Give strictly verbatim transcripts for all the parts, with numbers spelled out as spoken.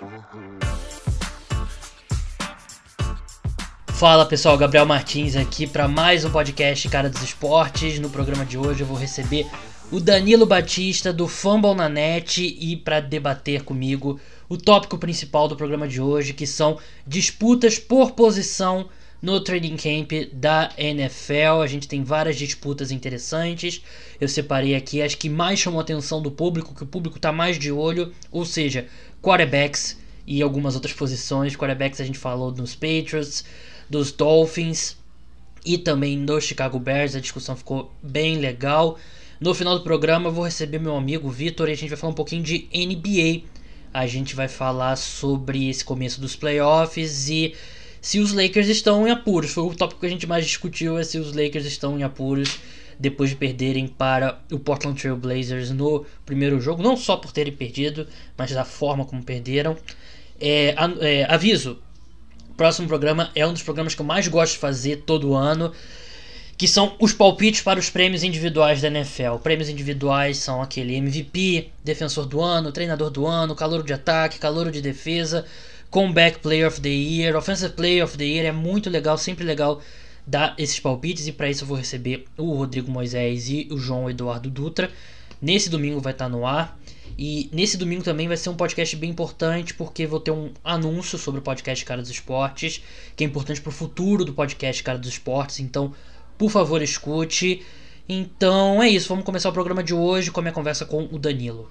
Fala pessoal, Gabriel Martins aqui para mais um podcast Cara dos Esportes. No programa de hoje eu vou receber o Danilo Batista do Fumble na Net e para debater comigo o tópico principal do programa de hoje, que são disputas por posição no training camp da N F L. A gente tem várias disputas interessantes. Eu separei aqui as que mais chamam a atenção do público, que o público está mais de olho, ou seja, quarterbacks e algumas outras posições. Quarterbacks a gente falou nos Patriots, dos Dolphins e também do Chicago Bears. A discussão ficou bem legal. No final do programa eu vou receber meu amigo Vitor e a gente vai falar um pouquinho de N B A. A gente vai falar sobre esse começo dos playoffs e se os Lakers estão em apuros. Foi o tópico que a gente mais discutiu, é se os Lakers estão em apuros depois de perderem para o Portland Trail Blazers no primeiro jogo. Não só por terem perdido, mas da forma como perderam. É, é, aviso, o próximo programa é um dos programas que eu mais gosto de fazer todo ano, que são os palpites para os prêmios individuais da N F L. Prêmios individuais são aquele M V P, Defensor do Ano, Treinador do Ano, Calouro de Ataque, Calouro de Defesa, Comeback Player of the Year, Offensive Player of the Year. É muito legal, sempre legal dar esses palpites, e para isso eu vou receber o Rodrigo Moisés e o João Eduardo Dutra. Nesse domingo vai estar no ar. E nesse domingo também vai ser um podcast bem importante, porque vou ter um anúncio sobre o podcast Cara dos Esportes, que é importante para o futuro do podcast Cara dos Esportes. Então, por favor, escute. Então é isso, vamos começar o programa de hoje com a minha conversa com o Danilo.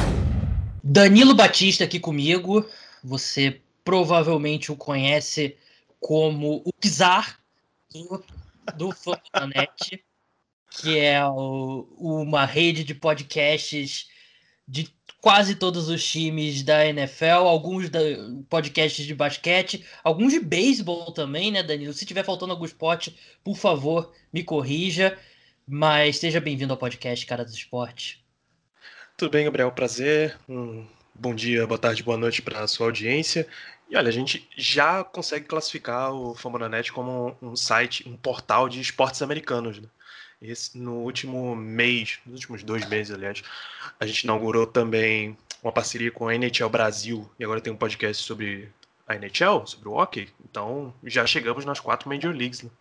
Danilo Batista aqui comigo. Você provavelmente o conhece como o Czar do, do Fumble na Net, que é o, uma rede de podcasts de quase todos os times da N F L, alguns da, podcasts de basquete, alguns de beisebol também, né, Danilo? Se tiver faltando algum esporte, por favor, me corrija, mas seja bem-vindo ao podcast Cara dos Esportes. Tudo bem, Gabriel? Prazer. Um bom dia, boa tarde, boa noite para a sua audiência. E olha, a gente já consegue classificar o Fumble na Net como um site, um portal de esportes americanos, né? Esse, no último mês, nos últimos dois meses, aliás, a gente inaugurou também uma parceria com a N H L Brasil, e agora tem um podcast sobre a N H L, sobre o hockey. Então já chegamos nas quatro Major Leagues, né?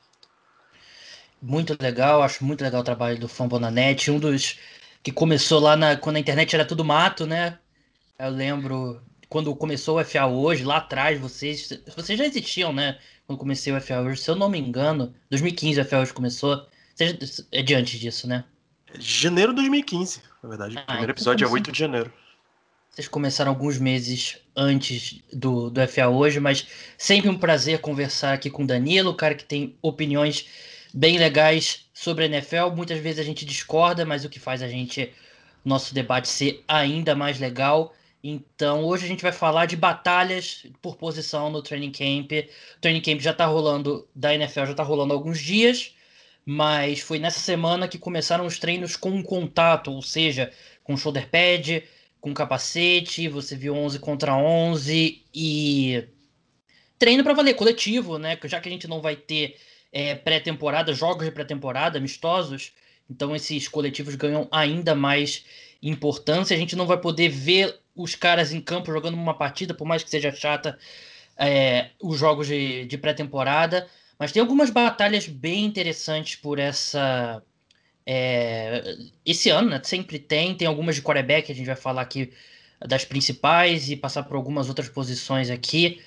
Muito legal, acho muito legal o trabalho do Fumble na Net, um dos que começou lá na, quando a internet era tudo mato, né? Eu lembro quando começou o F A hoje, lá atrás, vocês, vocês já existiam, né? Quando comecei o F A hoje, se eu não me engano, dois mil e quinze o F A hoje começou. Vocês, é diante disso, né? Janeiro de dois mil e quinze, na verdade. O Ah, primeiro então episódio é começou. oito de janeiro. Vocês começaram alguns meses antes do, do F A hoje, mas sempre um prazer conversar aqui com o Danilo, o cara que tem opiniões bem legais sobre a N F L. Muitas vezes a gente discorda, mas o que faz a gente, nosso debate ser ainda mais legal. Então hoje a gente vai falar de batalhas por posição no training camp. O training camp já tá rolando, da N F L já tá rolando há alguns dias, mas foi nessa semana que começaram os treinos com contato, ou seja, com shoulder pad, com capacete. Você viu onze contra onze e treino para valer, coletivo, né? Já que a gente não vai ter é, pré-temporada, jogos de pré-temporada, amistosos, então esses coletivos ganham ainda mais importância. A gente não vai poder ver os caras em campo jogando uma partida, por mais que seja chata, é, os jogos de, de pré-temporada. Mas tem algumas batalhas bem interessantes por essa... É, esse ano, né? Sempre tem. Tem algumas de quarterback, a gente vai falar aqui das principais e passar por algumas outras posições aqui.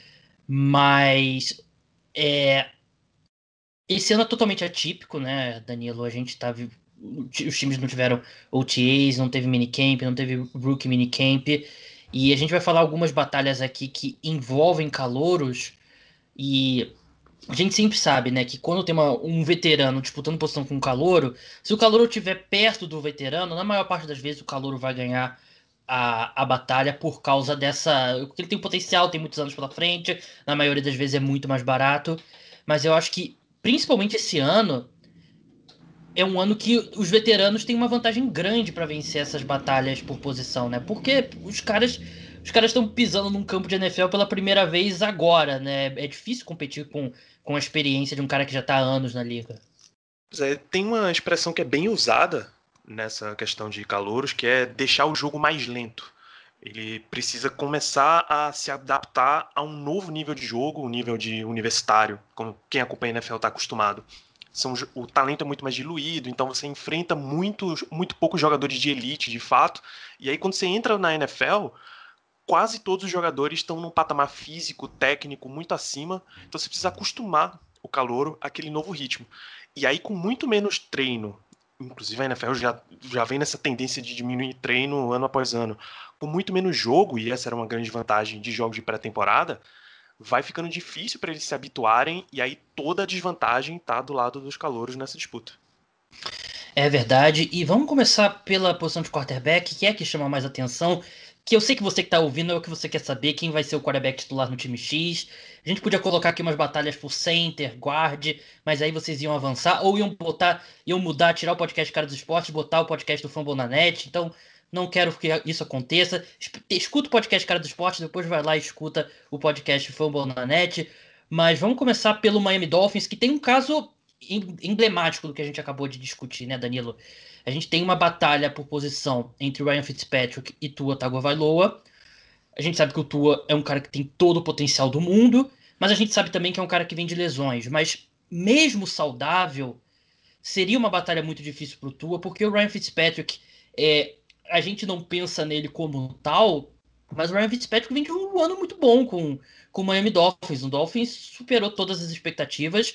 Mas é, esse ano é totalmente atípico, né, Danilo? A gente tá. Os times não tiveram O T As, não teve minicamp, não teve rookie minicamp. E a gente vai falar algumas batalhas aqui que envolvem calouros. E a gente sempre sabe, né, que quando tem uma, um veterano disputando posição com um calouro, se o calouro estiver perto do veterano, na maior parte das vezes o calouro vai ganhar a, a batalha por causa dessa... Porque ele tem potencial, tem muitos anos pela frente, na maioria das vezes é muito mais barato. Mas eu acho que, principalmente esse ano, é um ano que os veteranos têm uma vantagem grande para vencer essas batalhas por posição, né? Porque os caras... Os caras estão pisando num campo de N F L pela primeira vez agora, né? É difícil competir com, com a experiência de um cara que já tá há anos na liga. Pois é, tem uma expressão que é bem usada nessa questão de calouros, que é deixar o jogo mais lento. Ele precisa começar a se adaptar a um novo nível de jogo, um nível de universitário, como quem acompanha a N F L está acostumado. São, o talento é muito mais diluído, então você enfrenta muitos, muito poucos jogadores de elite, de fato. E aí, quando você entra na N F L, quase todos os jogadores estão num patamar físico, técnico muito acima. Então você precisa acostumar o calouro àquele novo ritmo. E aí, com muito menos treino, inclusive a N F L já, já vem nessa tendência de diminuir treino ano após ano, com muito menos jogo, e essa era uma grande vantagem de jogos de pré-temporada, vai ficando difícil para eles se habituarem, e aí toda a desvantagem está do lado dos calouros nessa disputa. É verdade. E vamos começar pela posição de quarterback, que é a que chama mais atenção. Que eu sei que você que tá ouvindo é o que você quer saber, quem vai ser o quarterback titular no time X. A gente podia colocar aqui umas batalhas por center, guard, mas aí vocês iam avançar, ou iam botar, iam mudar, tirar o podcast Cara dos Esportes, botar o podcast do Fumble na net. Então, não quero que isso aconteça. Escuta o podcast Cara dos Esportes, depois vai lá e escuta o podcast Fumble na net. Mas vamos começar pelo Miami Dolphins, que tem um caso emblemático do que a gente acabou de discutir, né, Danilo? A gente tem uma batalha por posição entre Ryan Fitzpatrick e Tua Tagovailoa. A gente sabe que o Tua é um cara que tem todo o potencial do mundo, mas a gente sabe também que é um cara que vem de lesões. Mas mesmo saudável, seria uma batalha muito difícil pro Tua, porque o Ryan Fitzpatrick, é, a gente não pensa nele como tal, mas o Ryan Fitzpatrick vem de um ano muito bom com, com o Miami Dolphins. O Dolphins superou todas as expectativas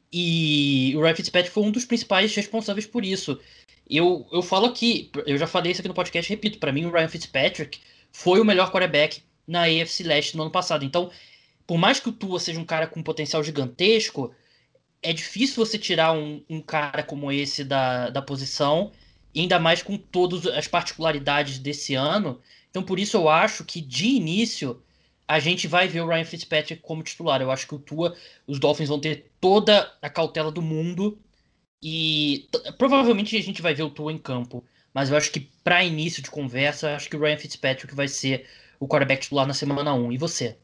e o Ryan Fitzpatrick foi um dos principais responsáveis por isso. Eu, eu falo aqui, eu já falei isso aqui no podcast, repito, para mim o Ryan Fitzpatrick foi o melhor quarterback na A F C Leste no ano passado. Então, por mais que o Tua seja um cara com potencial gigantesco, é difícil você tirar um, um cara como esse da, da posição, ainda mais com todas as particularidades desse ano. Então, por isso eu acho que de início a gente vai ver o Ryan Fitzpatrick como titular. Eu acho que o Tua, os Dolphins vão ter toda a cautela do mundo e t- provavelmente a gente vai ver o Tua em campo. Mas eu acho que para início de conversa, acho que o Ryan Fitzpatrick vai ser o quarterback titular na semana um. E você?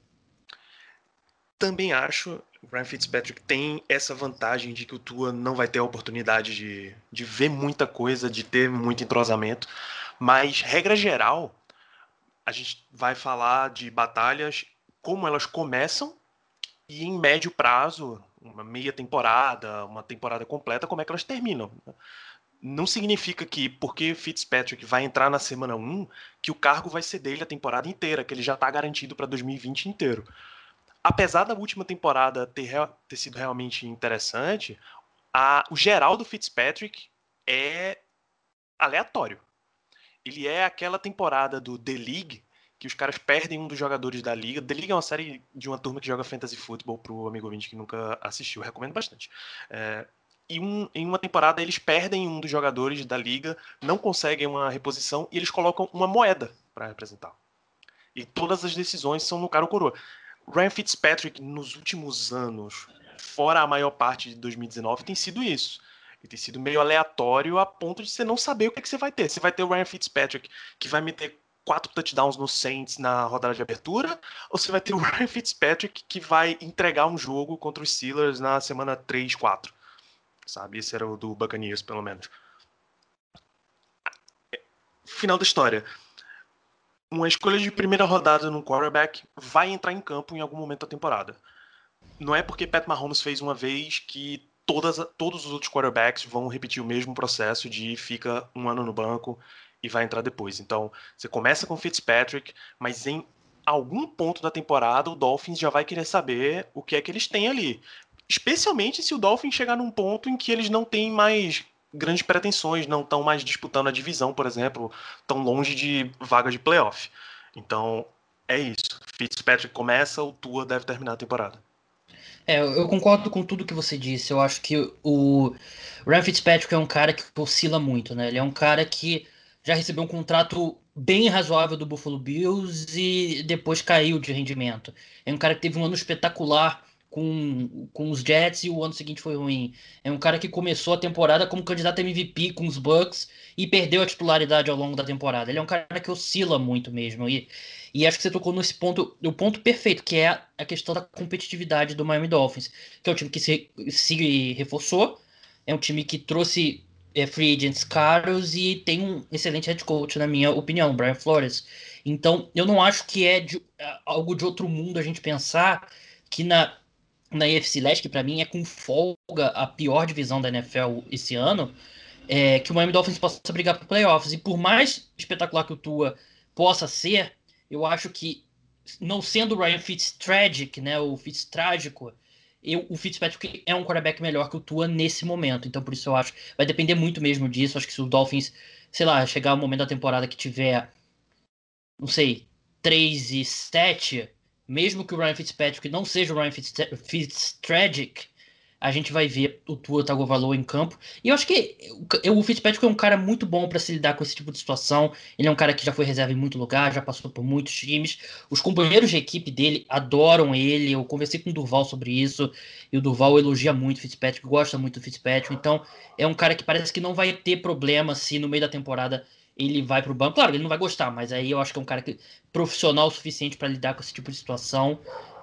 Também acho que o Ryan Fitzpatrick tem essa vantagem de que o Tua não vai ter a oportunidade de, de ver muita coisa, de ter muito entrosamento, mas, regra geral, a gente vai falar de batalhas como elas começam e em médio prazo, uma meia temporada, uma temporada completa, como é que elas terminam. Não significa que, porque Fitzpatrick vai entrar na semana um, que o cargo vai ser dele a temporada inteira, que ele já está garantido para dois mil e vinte inteiro. Apesar da última temporada ter, ter sido realmente interessante, a, o geral do Fitzpatrick é aleatório. Ele é aquela temporada do The League que os caras perdem um dos jogadores da liga. The League é uma série de uma turma que joga fantasy football, pro amigo ouvinte que nunca assistiu, eu recomendo bastante. É, e um, em uma temporada eles perdem um dos jogadores da liga, não conseguem uma reposição e eles colocam uma moeda para representar. E todas as decisões são no cara ou coroa. Ryan Fitzpatrick, nos últimos anos, fora a maior parte de dois mil e dezenove, tem sido isso. E tem sido meio aleatório a ponto de você não saber o que, é que você vai ter. Você vai ter o Ryan Fitzpatrick, que vai meter quatro touchdowns no Saints na rodada de abertura, ou você vai ter o Ryan Fitzpatrick, que vai entregar um jogo contra os Steelers na semana três, quatro. Sabe? Esse era o do Buccaneers, pelo menos. Final da história. Uma escolha de primeira rodada no quarterback vai entrar em campo em algum momento da temporada. Não é porque Pat Mahomes fez uma vez que todas, todos os outros quarterbacks vão repetir o mesmo processo de fica um ano no banco e vai entrar depois. Então, você começa com Fitzpatrick, mas em algum ponto da temporada o Dolphins já vai querer saber o que é que eles têm ali. Especialmente se o Dolphins chegar num ponto em que eles não têm mais grandes pretensões, não estão mais disputando a divisão, por exemplo, tão longe de vaga de playoff. Então, é isso. Fitzpatrick começa, o Tua deve terminar a temporada. É, eu concordo com tudo que você disse. Eu acho que o Ryan Fitzpatrick é um cara que oscila muito, né? Ele é um cara que já recebeu um contrato bem razoável do Buffalo Bills e depois caiu de rendimento. É um cara que teve um ano espetacular com, com os Jets e o ano seguinte foi ruim. É um cara que começou a temporada como candidato a M V P com os Bucks e perdeu a titularidade ao longo da temporada. Ele é um cara que oscila muito mesmo. E e acho que você tocou nesse ponto, o ponto perfeito, que é a questão da competitividade do Miami Dolphins, que é um time que se, se reforçou, é um time que trouxe é, free agents caros e tem um excelente head coach, na minha opinião, Brian Flores. Então, eu não acho que é de- é algo de outro mundo a gente pensar que na, na A F C Leste, que pra mim é com folga a pior divisão da N F L esse ano, é, que o Miami Dolphins possa brigar por playoffs. E por mais espetacular que o Tua possa ser, eu acho que, não sendo o Ryan Fitztragic, né, o Fitztrágico, eu, o Fitzpatrick é um quarterback melhor que o Tua nesse momento. Então por isso eu acho, vai depender muito mesmo disso. Acho que se o Dolphins, sei lá, chegar o momento da temporada que tiver, não sei, três e sete, mesmo que o Ryan Fitzpatrick não seja o Ryan Fitztra- Fitztragic, a gente vai ver o Tua Tagovailoa em campo. E eu acho que o o Fitzpatrick é um cara muito bom para se lidar com esse tipo de situação. Ele é um cara que já foi reserva em muito lugar, já passou por muitos times. Os companheiros de equipe dele adoram ele. Eu conversei com o Durval sobre isso, e o Durval elogia muito o Fitzpatrick, gosta muito do Fitzpatrick. Então, é um cara que parece que não vai ter problema se no meio da temporada ele vai pro banco. Claro, ele não vai gostar, mas aí eu acho que é um cara que, profissional o suficiente para lidar com esse tipo de situação.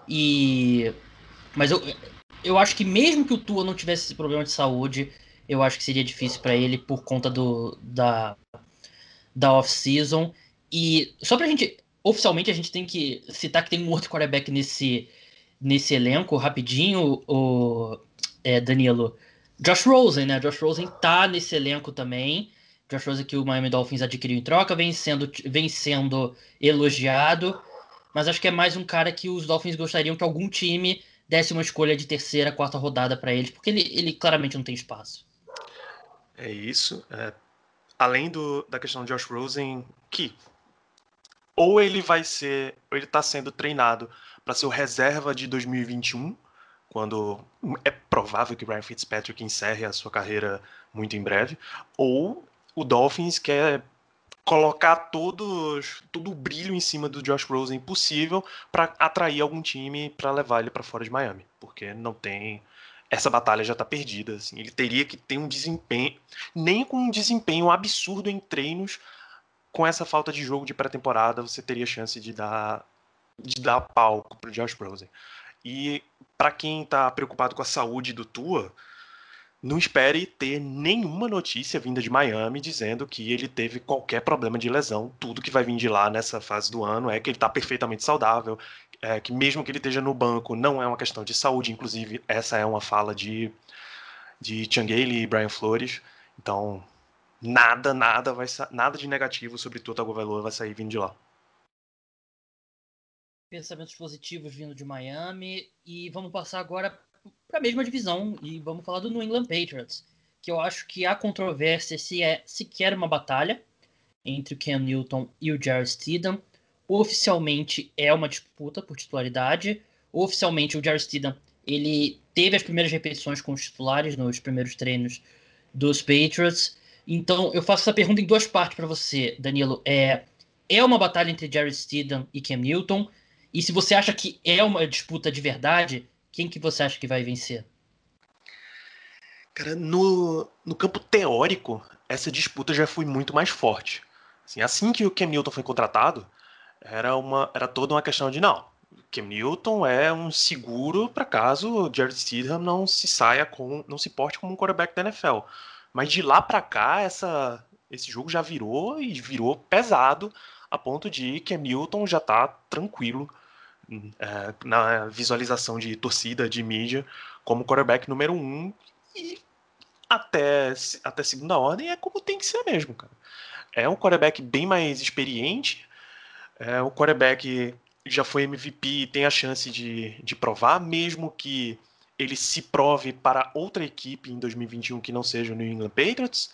E mas eu, eu acho que mesmo que o Tua não tivesse esse problema de saúde, eu acho que seria difícil para ele por conta do, da, da off-season. E só pra gente. Oficialmente a gente tem que citar que tem um outro quarterback nesse, nesse elenco, rapidinho, o é, Danilo. Josh Rosen, né? Josh Rosen tá nesse elenco também. Josh Rosen que o Miami Dolphins adquiriu em troca, vem sendo, vem sendo elogiado. Mas acho que é mais um cara que os Dolphins gostariam que algum time desse uma escolha de terceira, quarta rodada pra eles, porque ele, ele claramente não tem espaço. É isso. É, além do, da questão de Josh Rosen, que ou ele vai ser, ou ele está sendo treinado para ser o reserva de dois mil e vinte e um, quando é provável que Ryan Fitzpatrick encerre a sua carreira muito em breve, ou o Dolphins quer colocar todos, todo o brilho em cima do Josh Rosen possível para atrair algum time para levar ele para fora de Miami, porque não tem, essa batalha já está perdida, assim. Ele teria que ter um desempenho, nem com um desempenho absurdo em treinos, com essa falta de jogo de pré-temporada, você teria chance de dar de dar palco pro Josh Rosen. E para quem tá preocupado com a saúde do Tua, não espere ter nenhuma notícia vinda de Miami dizendo que ele teve qualquer problema de lesão. Tudo que vai vir de lá nessa fase do ano é que ele está perfeitamente saudável, é que mesmo que ele esteja no banco, não é uma questão de saúde. Inclusive, essa é uma fala de, de Changeli e Brian Flores. Então, nada, nada, vai nada de negativo sobre Tua Tagovailoa vai sair vindo de lá. Pensamentos positivos vindo de Miami. E vamos passar agora para a mesma divisão e vamos falar do New England Patriots, que eu acho que há controvérsia se é sequer uma batalha entre o Cam Newton e o Jarrett Stidham. Oficialmente é uma disputa por titularidade. Oficialmente o Jarrett Stidham ele teve as primeiras repetições com os titulares nos primeiros treinos dos Patriots. Então eu faço essa pergunta em duas partes para você, Danilo. É, é uma batalha entre Jarrett Stidham e Cam Newton? E se você acha que é uma disputa de verdade, quem que você acha que vai vencer? Cara, no, no campo teórico, essa disputa já foi muito mais forte. Assim, assim que o Cam Newton foi contratado, era, uma, era toda uma questão de não. Cam Newton é um seguro para caso o Jared Stidham não se saia com, não se porte como um quarterback da N F L. Mas de lá para cá, essa, esse jogo já virou e virou pesado a ponto de Cam Newton já tá tranquilo é, na visualização de torcida, de mídia, como quarterback número um. E até, até segunda ordem é como tem que ser mesmo, cara. É um quarterback bem mais experiente, é um quarterback que já foi M V P e tem a chance de, de provar, mesmo que ele se prove para outra equipe em dois mil e vinte e um que não seja o New England Patriots.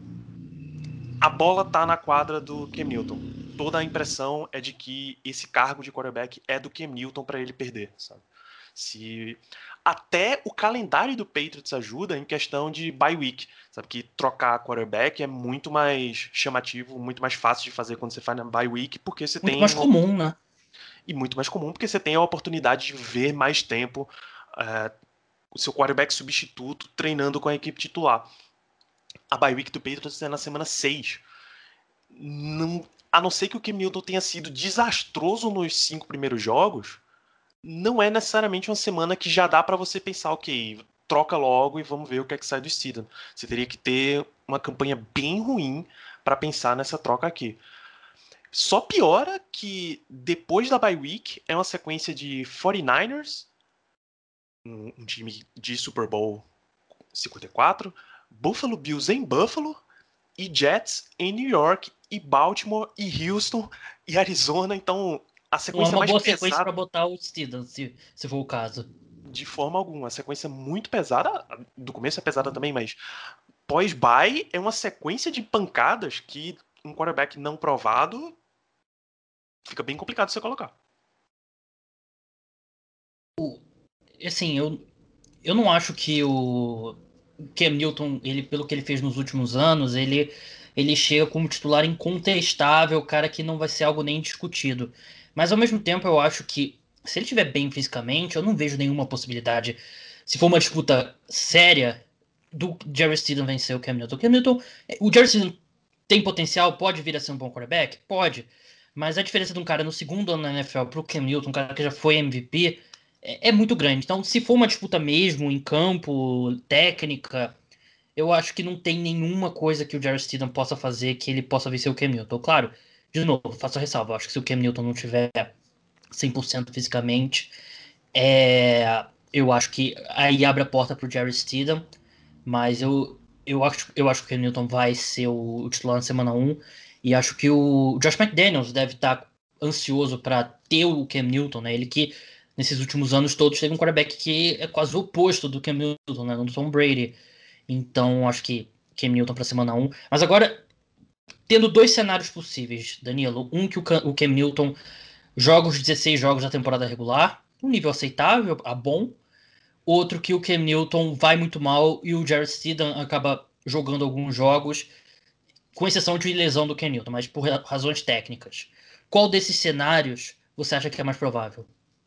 A bola tá na quadra do Cam Newton. Toda a impressão é de que esse cargo de quarterback é do Cam Newton para ele perder, sabe? Se até o calendário do Patriots ajuda em questão de bye week, sabe que trocar quarterback é muito mais chamativo, muito mais fácil de fazer quando você faz na bye week, porque você Muito tem mais uma, comum, né? e muito mais comum porque você tem a oportunidade de ver mais tempo uh, o seu quarterback substituto treinando com a equipe titular. A bye week do Patriots é na semana seis. Não, a não ser que o Cam Newton tenha sido desastroso nos cinco primeiros jogos, não é necessariamente uma semana que já dá para você pensar, ok, troca logo e vamos ver o que é que sai do Steedham. Você teria que ter uma campanha bem ruim para pensar nessa troca aqui. Só piora que depois da bye week é uma sequência de forty-niners, um, um time de Super Bowl cinquenta e quatro, Buffalo Bills em Buffalo e Jets em New York e Baltimore e Houston e Arizona. Então a Não é sequência uma mais boa sequência para pesada botar o Steedham, se, se for o caso. de forma alguma. A sequência muito pesada, do começo é pesada também, mas pós-bye é uma sequência de pancadas que um quarterback não provado fica bem complicado de você colocar. Assim, eu, eu não acho que o Cam Newton, ele, pelo que ele fez nos últimos anos, ele, ele chega como titular incontestável, cara que não vai ser algo nem discutido. Mas ao mesmo tempo eu acho que se ele estiver bem fisicamente, eu não vejo nenhuma possibilidade. Se for uma disputa séria, do Jerry Steedham vencer o Cam Newton. O Cam Newton, o Jerry Steedham tem potencial, pode vir a ser um bom quarterback? Pode. Mas a diferença de um cara no segundo ano na N F L pro Cam Newton, um cara que já foi M V P, é, é muito grande. Então, se for uma disputa mesmo em campo, técnica, eu acho que não tem nenhuma coisa que o Jarrett Stidham possa fazer que ele possa vencer o Cam Newton. Claro, de novo, faço a ressalva. Eu acho que se o Cam Newton não tiver cem por cento fisicamente, é, eu acho que aí abre a porta pro Jarrett Stidham. Mas eu, eu, acho, eu acho que o Cam Newton vai ser o, o titular na semana um. E acho que o Josh McDaniels deve estar ansioso para ter o Cam Newton, né? Ele que nesses últimos anos todos teve um quarterback que é quase o oposto do Cam Newton, né? Do Tom Brady. Então acho que Cam Newton para semana um. Mas agora, tendo dois cenários possíveis, Danilo. Um que o Cam, o Cam Newton joga os dezesseis jogos da temporada regular, um nível aceitável, a bom. Outro que o Cam Newton vai muito mal e o Jarrett Stidham acaba jogando alguns jogos, com exceção de lesão do Cam Newton, mas por razões técnicas. Qual desses cenários você acha que é mais provável?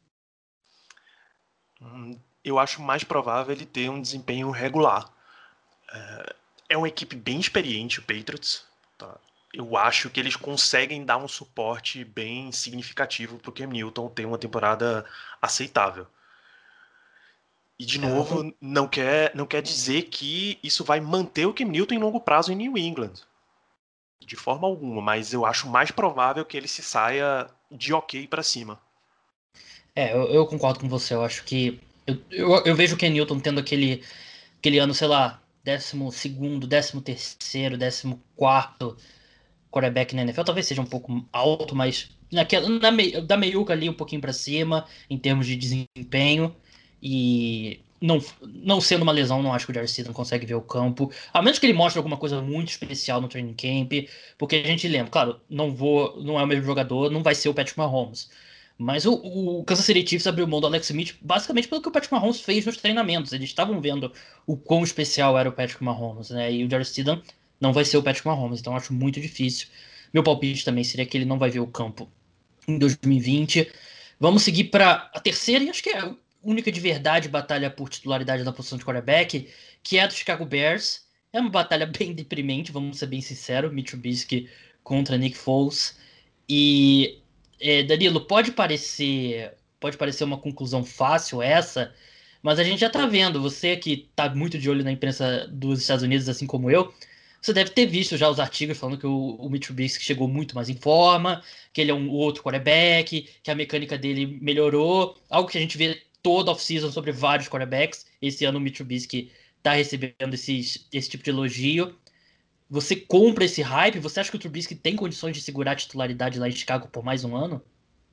Hum, eu acho mais provável ele ter um desempenho regular. É uma equipe bem experiente, o Patriots. Tá? Eu acho que eles conseguem dar um suporte bem significativo para o Cam Newton ter uma temporada aceitável. E, de É, eu novo, não quer, não quer dizer que isso vai manter o Cam Newton em longo prazo em New England. De forma alguma, mas eu acho mais provável que ele se saia de ok para cima. É, eu, eu concordo com você. Eu acho que. Eu, eu, eu vejo o Ken Newton tendo aquele, aquele ano, sei lá, décimo segundo, décimo terceiro, décimo quarto quarterback na N F L. Talvez seja um pouco alto, mas naquela, na, mei- da meiuca ali um pouquinho pra cima, em termos de desempenho. E não, não sendo uma lesão, não acho que o Jarvis não consegue ver o campo. A menos que ele mostre alguma coisa muito especial no training camp. Porque a gente lembra, claro, não vou, não é o mesmo jogador, não vai ser o Patrick Mahomes. Mas o, o Kansas City Chiefs abriu mão do Alex Smith basicamente pelo que o Patrick Mahomes fez nos treinamentos. Eles estavam vendo o quão especial era o Patrick Mahomes, né? E o Jarvis Stidham não vai ser o Patrick Mahomes, então eu acho muito difícil. Meu palpite também seria que ele não vai ver o campo em dois mil e vinte. Vamos seguir para a terceira e acho que é a única de verdade batalha por titularidade na posição de quarterback, que é a do Chicago Bears. É uma batalha bem deprimente, vamos ser bem sinceros, Mitch Trubisky contra Nick Foles. E é, Danilo, pode parecer, pode parecer uma conclusão fácil essa, mas a gente já tá vendo, você que tá muito de olho na imprensa dos Estados Unidos, assim como eu, você deve ter visto já os artigos falando que o, o Mitch Trubisky chegou muito mais em forma, que ele é um outro quarterback, que a mecânica dele melhorou, algo que a gente vê toda off-season sobre vários quarterbacks. Esse ano o Mitch Trubisky tá recebendo esses, esse tipo de elogio. Você compra esse hype? Você acha que o Trubisky tem condições de segurar a titularidade lá em Chicago por mais um ano?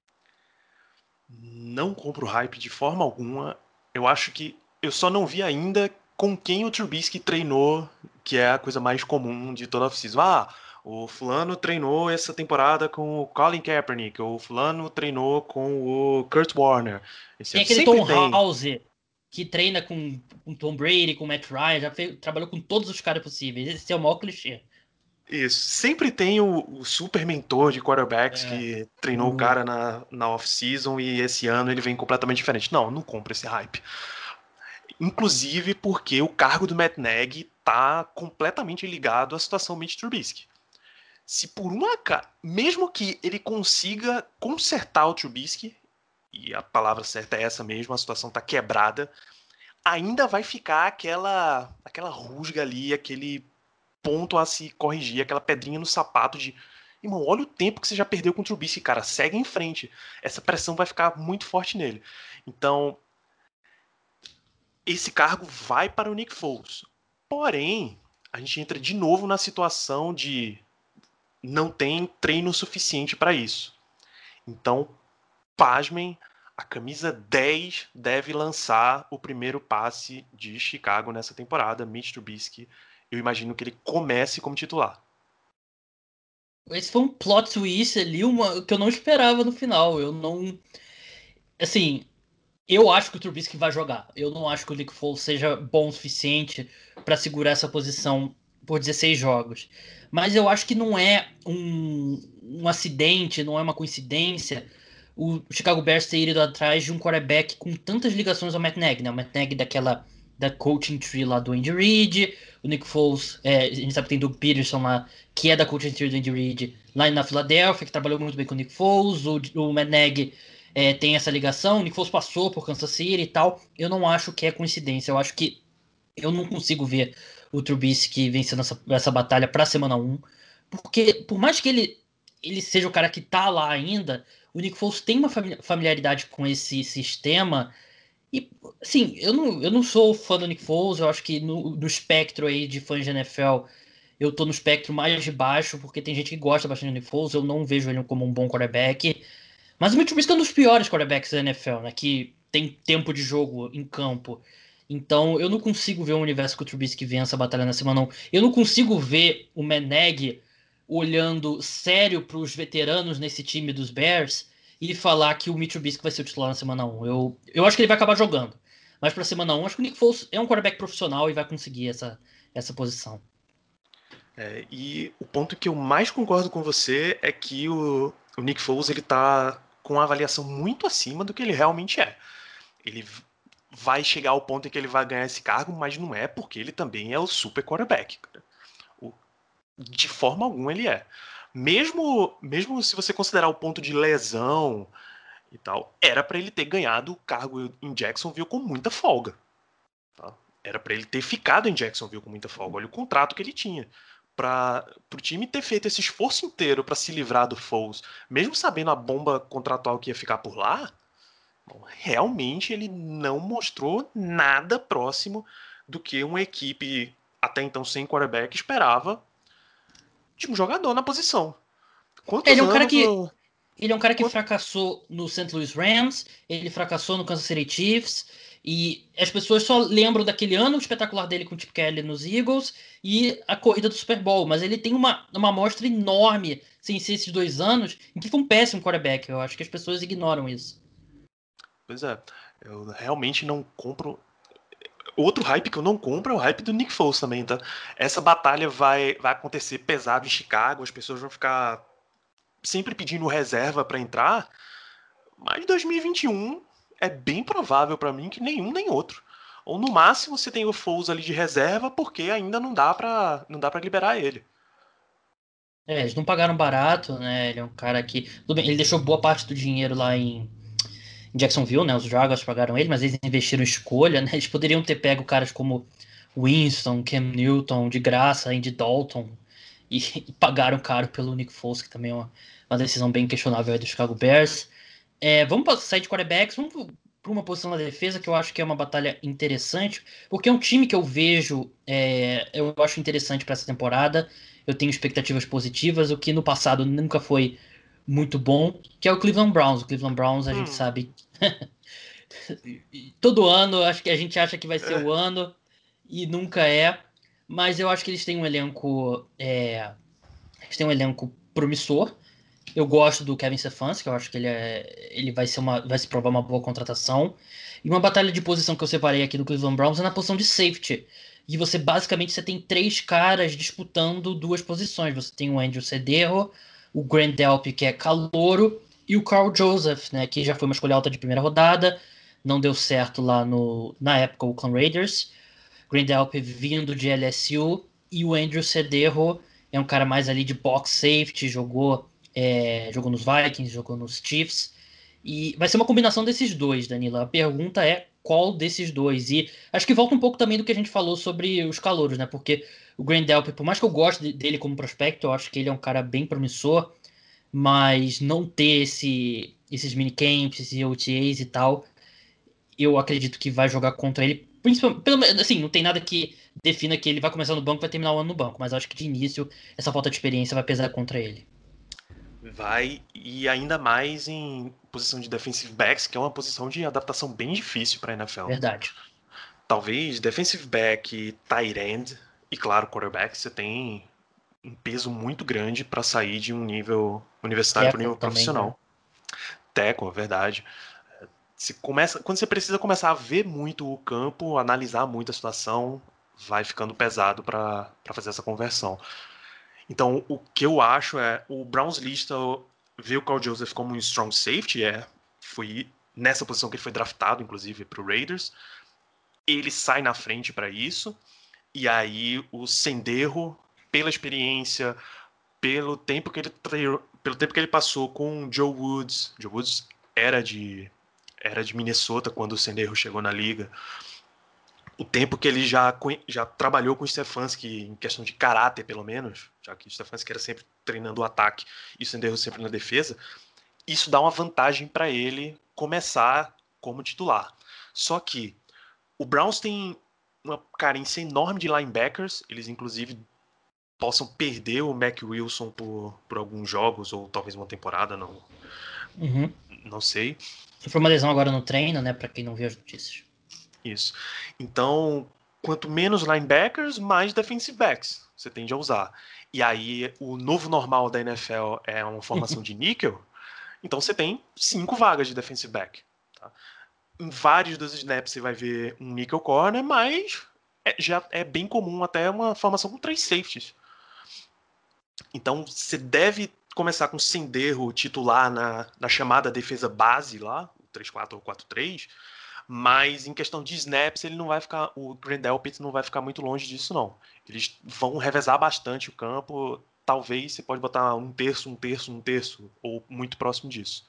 Não compro hype de forma alguma. Eu acho que eu só não vi ainda com quem o Trubisky treinou, que é a coisa mais comum de toda a off-season. Ah, o fulano treinou essa temporada com o Colin Kaepernick, ou o fulano treinou com o Kurt Warner. Esse Tem ano aquele sempre Tom tem. House que treina com, com Tom Brady, com Matt Ryan, já fez- trabalhou com todos os caras possíveis. Esse é o maior clichê. Isso. Sempre tem o, o super mentor de quarterbacks É, que treinou o o- cara na, na off-season e esse ano ele vem completamente diferente. Não, não compro esse hype. Inclusive porque o cargo do Matt Nagy tá completamente ligado à situação Mitch Trubisky. Se por um acaso, mesmo que ele consiga consertar o Trubisky, e a palavra certa é essa mesmo, a situação tá quebrada, ainda vai ficar aquela, aquela rusga ali, aquele ponto a se corrigir, aquela pedrinha no sapato de irmão, olha o tempo que você já perdeu com o Trubisky, cara, segue em frente. Essa pressão vai ficar muito forte nele. Então, esse cargo vai para o Nick Foles. Porém, a gente entra de novo na situação de não tem treino suficiente para isso. Então, pasmem, a camisa dez deve lançar o primeiro passe de Chicago nessa temporada, Mitch Trubisky. Eu imagino que ele comece como titular. Esse foi um plot twist ali, uma, que eu não esperava no final. Eu não. Assim, eu acho que o Trubisky vai jogar. Eu não acho que o Nick Foles seja bom o suficiente para segurar essa posição por dezesseis jogos. Mas eu acho que não é um, um acidente, não é uma coincidência o Chicago Bears ter ido atrás de um quarterback com tantas ligações ao Matt Nagy, né? O Matt Nagy daquela da coaching tree lá do Andy Reid, o Nick Foles, é, a gente sabe que tem Doug Peterson lá, que é da coaching tree do Andy Reid, lá na Filadélfia, que trabalhou muito bem com o Nick Foles, o, o Matt Nagy é, tem essa ligação, o Nick Foles passou por Kansas City e tal. Eu não acho que é coincidência, eu acho que eu não consigo ver o Trubisky vencendo essa, essa batalha pra semana um, porque por mais que ele, ele seja o cara que tá lá ainda, o Nick Foles tem uma familiaridade com esse sistema. E, assim, eu não, eu não sou fã do Nick Foles, eu acho que no, do espectro aí de fãs de N F L, eu tô no espectro mais de baixo, porque tem gente que gosta bastante do Nick Foles, eu não vejo ele como um bom quarterback. Mas o Mitch Trubisky é um dos piores quarterbacks da N F L, né? Que tem tempo de jogo em campo. Então eu não consigo ver um universo que o Trubisky vença a batalha na semana um. Eu não consigo ver o Matt Nagy olhando sério para os veteranos nesse time dos Bears e falar que o Mitch Trubisky vai ser o titular na semana um. Eu, eu acho que ele vai acabar jogando. Mas para semana um, acho que o Nick Foles é um quarterback profissional e vai conseguir essa, essa posição. É, e o ponto que eu mais concordo com você é que o, o Nick Foles ele tá com uma avaliação muito acima do que ele realmente é. Ele vai chegar ao ponto em que ele vai ganhar esse cargo, mas não é porque ele também é o super quarterback. O, de forma alguma ele é. Mesmo, mesmo se você considerar o ponto de lesão e tal, era para ele ter ganhado o cargo em Jacksonville com muita folga. Tá? Era para ele ter ficado em Jacksonville com muita folga. Olha o contrato que ele tinha. Para o time ter feito esse esforço inteiro para se livrar do Foles, mesmo sabendo a bomba contratual que ia ficar por lá, bom, realmente ele não mostrou nada próximo do que uma equipe até então sem quarterback esperava de um jogador na posição. Quantos Ele é um cara anos que no... Ele é um cara que Quanto... fracassou no Saint Louis Rams, ele fracassou no Kansas City Chiefs, e as pessoas só lembram daquele ano espetacular dele com o Chip Kelly nos Eagles e a corrida do Super Bowl, mas ele tem uma, uma amostra enorme, sem ser esses dois anos, em que foi um péssimo quarterback. Eu acho que as pessoas ignoram isso. Pois é, eu realmente não compro. Outro hype que eu não compro é o hype do Nick Foles também, tá? Essa batalha vai, vai acontecer pesado em Chicago, as pessoas vão ficar sempre pedindo reserva para entrar, mas dois mil e vinte e um é bem provável para mim que nenhum nem outro. Ou no máximo você tem o Foles ali de reserva porque ainda não dá para não dá para liberar ele. É, eles não pagaram barato, né? Ele é um cara que. Tudo bem, ele deixou boa parte do dinheiro lá em, em Jacksonville, né? Os Jaguars pagaram ele, mas eles investiram em escolha, né? Eles poderiam ter pego caras como Winston, Cam Newton, de graça, Andy Dalton, e, e pagaram caro pelo Nick Foles, que também é uma, uma decisão bem questionável aí do Chicago Bears. É, vamos pra- sair de quarterbacks, vamos para uma posição na defesa que eu acho que é uma batalha interessante, porque é um time que eu vejo, é, eu acho interessante para essa temporada. Eu tenho expectativas positivas, o que no passado nunca foi muito bom, que é o Cleveland Browns. O Cleveland Browns a gente Hum, sabe todo ano, acho que a gente acha que vai ser é, o ano e nunca é. Mas eu acho que eles têm um elenco, é, eles têm um elenco promissor. Eu gosto do Kevin Stefanski, que eu acho que ele, é, ele vai ser uma, vai se provar uma boa contratação. E uma batalha de posição que eu separei aqui do Cleveland Browns é na posição de safety. E você basicamente você tem três caras disputando duas posições. Você tem o Andrew Cederro, o Grant Delpit, que é calouro, e o Carl Joseph, né, que já foi uma escolha alta de primeira rodada, não deu certo lá no, na época o Oakland Raiders. Grant Delpit vindo de L S U e o Andrew Cederro é um cara mais ali de box safety, jogou é, jogou nos Vikings, jogou nos Chiefs. E vai ser uma combinação desses dois, Danila. A pergunta é qual desses dois. E acho que volta um pouco também do que a gente falou sobre os calouros, né? Porque o Grant Delpit, por mais que eu goste dele como prospecto, eu acho que ele é um cara bem promissor, mas não ter esse, esses minicamps e O T As e tal, eu acredito que vai jogar contra ele. Principalmente, pelo, menos, assim, não tem nada que defina que ele vai começar no banco e vai terminar o ano no banco, mas eu acho que de início essa falta de experiência vai pesar contra ele. Vai, e ainda mais em posição de defensive backs, que é uma posição de adaptação bem difícil para a N F L. Verdade. Talvez defensive back, tight end e, claro, quarterback, você tem um peso muito grande para sair de um nível universitário para um nível também, profissional. né? Tackle, é verdade. Se começa, quando você precisa começar a ver muito o campo, analisar muito a situação, vai ficando pesado para fazer essa conversão. Então, o que eu acho é, o Browns lista vê o Carl Joseph como um strong safety, é, foi nessa posição que ele foi draftado, inclusive, para o Raiders. Ele sai na frente para isso, e aí o Sendejo, pela experiência, pelo tempo que ele pelo tempo que ele passou com o Joe Woods, Joe Woods era de era de Minnesota quando o Sendejo chegou na liga. O tempo que ele já, já trabalhou com o Stefanski em questão de caráter, pelo menos, já que o Stefanski era sempre treinando o ataque e o Sendejo sempre na defesa, isso dá uma vantagem para ele começar como titular. Só que o Browns tem uma carência enorme de linebackers, eles inclusive possam perder o Mac Wilson por, por alguns jogos, ou talvez uma temporada, não, Uhum. não sei. Sofreu uma lesão agora no treino, né? Pra quem não viu as notícias. Isso. Então, quanto menos linebackers, mais defensive backs você tende a usar. E aí, o novo normal da N F L é uma formação de níquel, então você tem cinco vagas de defensive back. Tá? Em vários dos snaps você vai ver um nickel corner, mas é, já é bem comum até uma formação com três safeties. Então, você deve começar com Sendejo titular na, na chamada defesa base lá, o três quatro ou quatro três, mas em questão de snaps, ele não vai ficar. O Grant Delpit não vai ficar muito longe disso, não. Eles vão revezar bastante o campo. Talvez você pode botar um terço, um terço, um terço, ou muito próximo disso.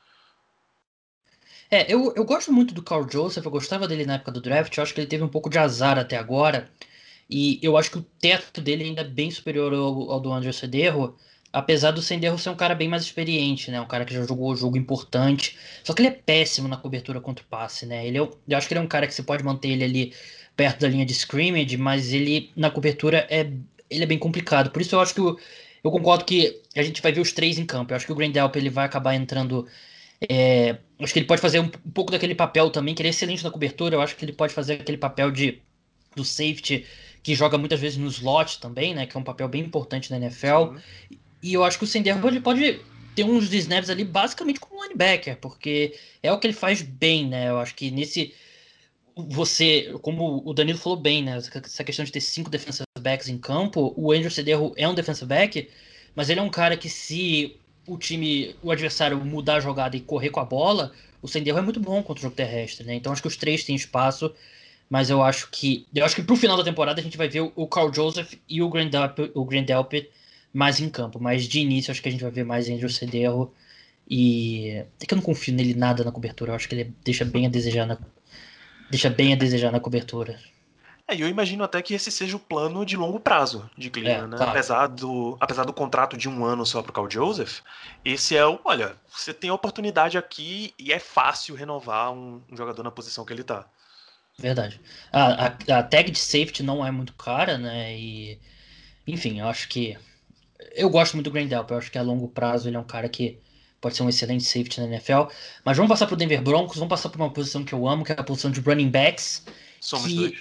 É, eu, eu gosto muito do Carl Joseph, eu gostava dele na época do draft, eu acho que ele teve um pouco de azar até agora, e eu acho que o teto dele ainda é bem superior ao, ao do André Sendejo, apesar do Sendejo ser um cara bem mais experiente, né, um cara que já jogou jogo importante, só que ele é péssimo na cobertura contra o passe, né, ele é, eu acho que ele é um cara que você pode manter ele ali perto da linha de scrimmage, mas ele na cobertura é, ele é bem complicado, por isso eu acho que o, eu concordo que a gente vai ver os três em campo, eu acho que o Grant Delpit ele vai acabar entrando. É, acho que ele pode fazer um, um pouco daquele papel também, que ele é excelente na cobertura. Eu acho que ele pode fazer aquele papel de do safety que joga muitas vezes no slot também, né? Que é um papel bem importante na N F L. Sim. E eu acho que o Sendejo ele pode ter uns snaps ali basicamente como linebacker, porque é o que ele faz bem, né? Eu acho que nesse você, como o Danilo falou bem, né? Essa questão de ter cinco defensive backs em campo, o Andrew Sendejo é um defensive back, mas ele é um cara que se o time, o adversário mudar a jogada e correr com a bola, o Sendejo é muito bom contra o jogo terrestre, né? Então acho que os três têm espaço, mas eu acho que eu acho que pro final da temporada a gente vai ver o Carl Joseph e o Grant Delpit, o Grant Delpit mais em campo, mas de início acho que a gente vai ver mais Andrew Sendejo e é que eu não confio nele nada na cobertura, eu acho que ele deixa bem a desejar na deixa bem a desejar na cobertura. É, e eu imagino até que esse seja o plano de longo prazo de É, Cleveland, né? claro. Apesar do, apesar do contrato de um ano só para o Carl Joseph, esse é o, olha, você tem a oportunidade aqui e é fácil renovar um, um jogador na posição que ele tá. Verdade. A, a, a tag de safety não é muito cara, né? E, enfim, eu acho que. Eu gosto muito do Grant Delpit. Eu acho que a longo prazo ele é um cara que pode ser um excelente safety na N F L. Mas vamos passar pro Denver Broncos, vamos passar para uma posição que eu amo, que é a posição de running backs, Somos que dois.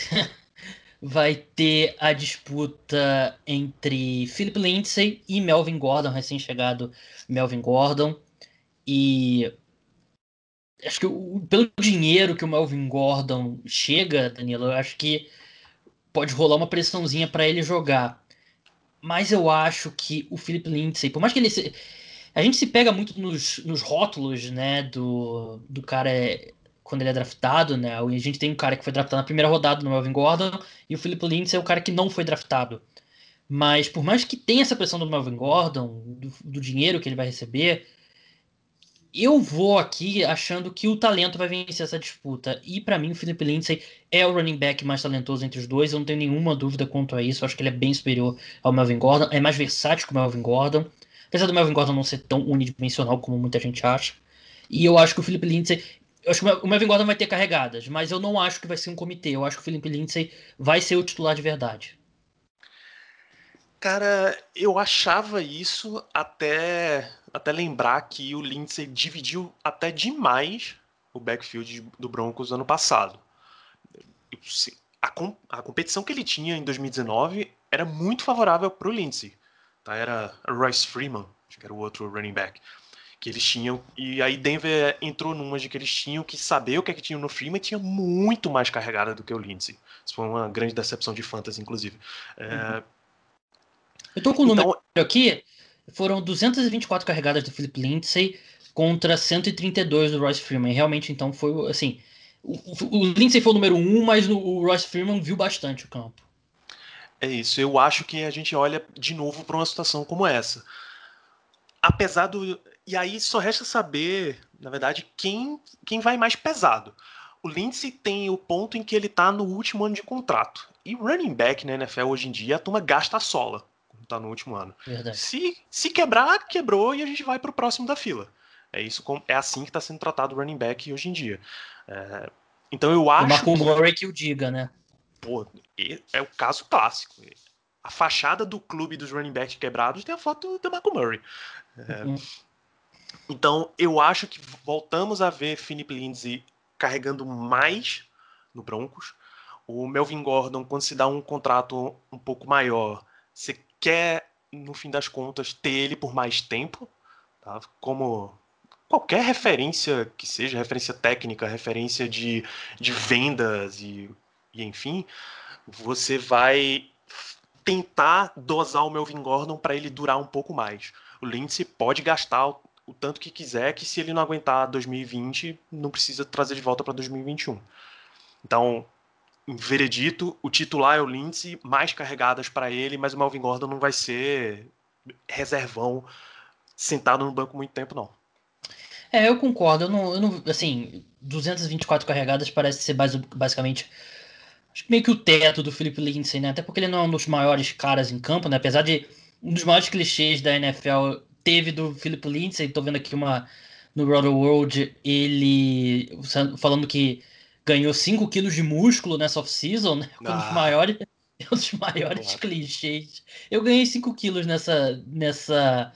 vai ter a disputa entre Philip Lindsay e Melvin Gordon, recém-chegado Melvin Gordon. E acho que o- pelo dinheiro que o Melvin Gordon chega, Danilo, eu acho que pode rolar uma pressãozinha pra ele jogar. Mas eu acho que o Philip Lindsay, por mais que ele se... A gente se pega muito nos, nos rótulos, né, do, do cara é- quando ele é draftado, né? A gente tem um cara que foi draftado na primeira rodada no Melvin Gordon e o Philip Lindsay é o cara que não foi draftado. Mas por mais que tenha essa pressão do Melvin Gordon, do, do dinheiro que ele vai receber, Eu vou aqui achando que o talento vai vencer essa disputa. E pra mim, o Philip Lindsay é o running back mais talentoso entre os dois. Eu não tenho nenhuma dúvida quanto a isso. Eu acho que ele é bem superior ao Melvin Gordon. É mais versátil que o Melvin Gordon. Apesar do Melvin Gordon não ser tão unidimensional como muita gente acha. E eu acho que o Philip Lindsay. Eu acho que o Melvin Gordon vai ter carregadas, mas eu não acho que vai ser um comitê. Eu acho que o Philip Lindsay vai ser o titular de verdade. Cara, eu achava isso até, até lembrar que o Lindsay dividiu até demais o backfield do Broncos ano passado. A, com, a competição que ele tinha em dois mil e dezenove era muito favorável para o Lindsay. Tá? Era Royce Freeman, acho que era o outro running back, que eles tinham. E aí Denver entrou numa de que eles tinham que saber o que é que tinha no Freeman e tinha muito mais carregada do que o Lindsay. Isso foi uma grande decepção de fantasy, inclusive. É, Eu tô com o número então, aqui. Foram duzentas e vinte e quatro carregadas do Philip Lindsay contra cento e trinta e dois do Royce Freeman. Realmente, então, foi assim. O, o, o Lindsay foi o número um, mas o, o Royce Freeman viu bastante o campo. é isso. Eu acho que a gente olha de novo para uma situação como essa. Apesar do. E aí só resta saber, na verdade, quem, quem vai mais pesado. O Lindsay tem o ponto em que ele tá no último ano de contrato. E running back na N F L hoje em dia, a turma gasta a sola quando tá no último ano. Verdade. Se, se quebrar, quebrou e a gente vai pro próximo da fila. É isso, é assim que está sendo tratado o running back hoje em dia. É, então eu E o acho Marco que Murray que o diga, né? pô, é o caso clássico. A fachada do clube dos running backs quebrados tem a foto do Marco Murray. É, Uhum. então, eu acho que voltamos a ver Philip Lindsay carregando mais no Broncos. O Melvin Gordon, quando se dá um contrato um pouco maior, você quer, no fim das contas, ter ele por mais tempo, tá? Como qualquer referência que seja, referência técnica, referência de, de vendas e, e enfim, você vai tentar dosar o Melvin Gordon para ele durar um pouco mais. O Lindsay pode gastar o, o tanto que quiser, que se ele não aguentar dois mil e vinte, não precisa trazer de volta para dois mil e vinte e um. Então, em veredito, o titular é o Lindsay, mais carregadas para ele, mas o Melvin Gordon não vai ser reservão sentado no banco muito tempo, não. É, eu concordo. Eu não, eu não, assim, duzentas e vinte e quatro carregadas parece ser basi- basicamente acho que meio que o teto do Philip Lindsay, né? Até porque ele não é um dos maiores caras em campo, né? Apesar de um dos maiores clichês da N F L teve do Philip Lindsay. Tô vendo aqui uma no Roto World, ele falando que ganhou cinco quilos de músculo nessa off-season, né? Um dos Ah, maiores, é um dos eu não maiores acho. clichês. Eu ganhei cinco quilos nessa, nessa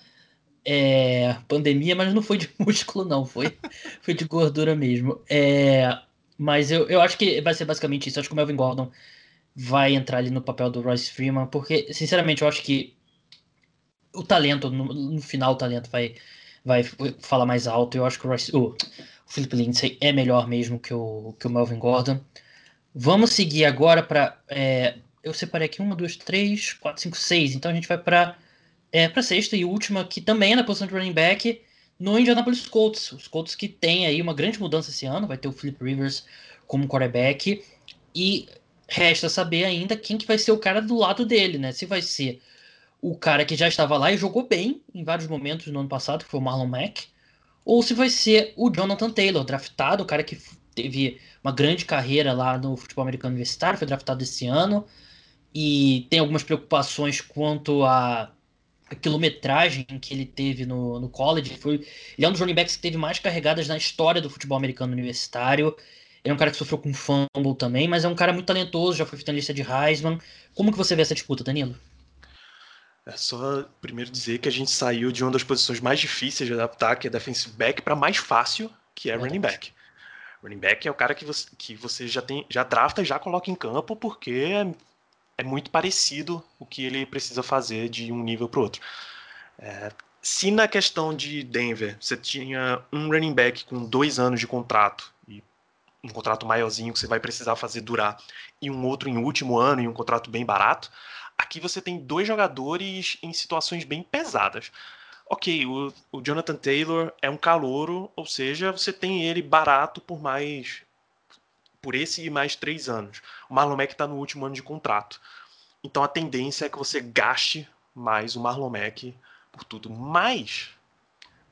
é, pandemia, mas não foi de músculo, não. Foi, foi de gordura mesmo. É, mas eu, eu acho que vai ser basicamente isso. Eu acho que o Melvin Gordon vai entrar ali no papel do Royce Freeman, porque, sinceramente, eu acho que o talento, no, no final, o talento vai, vai falar mais alto. Eu acho que o, Royce, o, o Philip Lindsay é melhor mesmo que o, que o Melvin Gordon. Vamos seguir agora para. É, eu separei aqui uma, duas, três, quatro, cinco, seis. Então a gente vai para é, para sexta e última, que também é na posição de running back, no Indianapolis Colts. Os Colts que tem aí uma grande mudança esse ano, vai ter o Philip Rivers como quarterback. E resta saber ainda quem que vai ser o cara do lado dele, né? Se vai ser o cara que já estava lá e jogou bem em vários momentos no ano passado, que foi o Marlon Mack, ou se vai ser o Jonathan Taylor, draftado, o cara que teve uma grande carreira lá no futebol americano universitário, foi draftado esse ano, e tem algumas preocupações quanto à a quilometragem que ele teve no, no college. Foi, ele é um dos running backs que teve mais carregadas na história do futebol americano universitário. Ele é um cara que sofreu com fumble também, mas é um cara muito talentoso, já foi finalista de Heisman. Como que você vê essa disputa, Danilo? É só primeiro dizer que a gente saiu de uma das posições mais difíceis de adaptar, que é defensive back, para mais fácil, que é running Verdade. back. Running back é o cara que você, que você já tem, já drafta e já coloca em campo, porque é, é muito parecido o que ele precisa fazer de um nível para o outro. É, se na questão de Denver você tinha um running back com dois anos de contrato e um contrato maiorzinho que você vai precisar fazer durar, e um outro em último ano e um contrato bem barato, aqui você tem dois jogadores em situações bem pesadas. Ok, o, o Jonathan Taylor é um calouro, ou seja, você tem ele barato por mais por esse e mais três anos. O Marlon Mack está no último ano de contrato. Então a tendência é que você gaste mais o Marlon Mack por tudo. Mas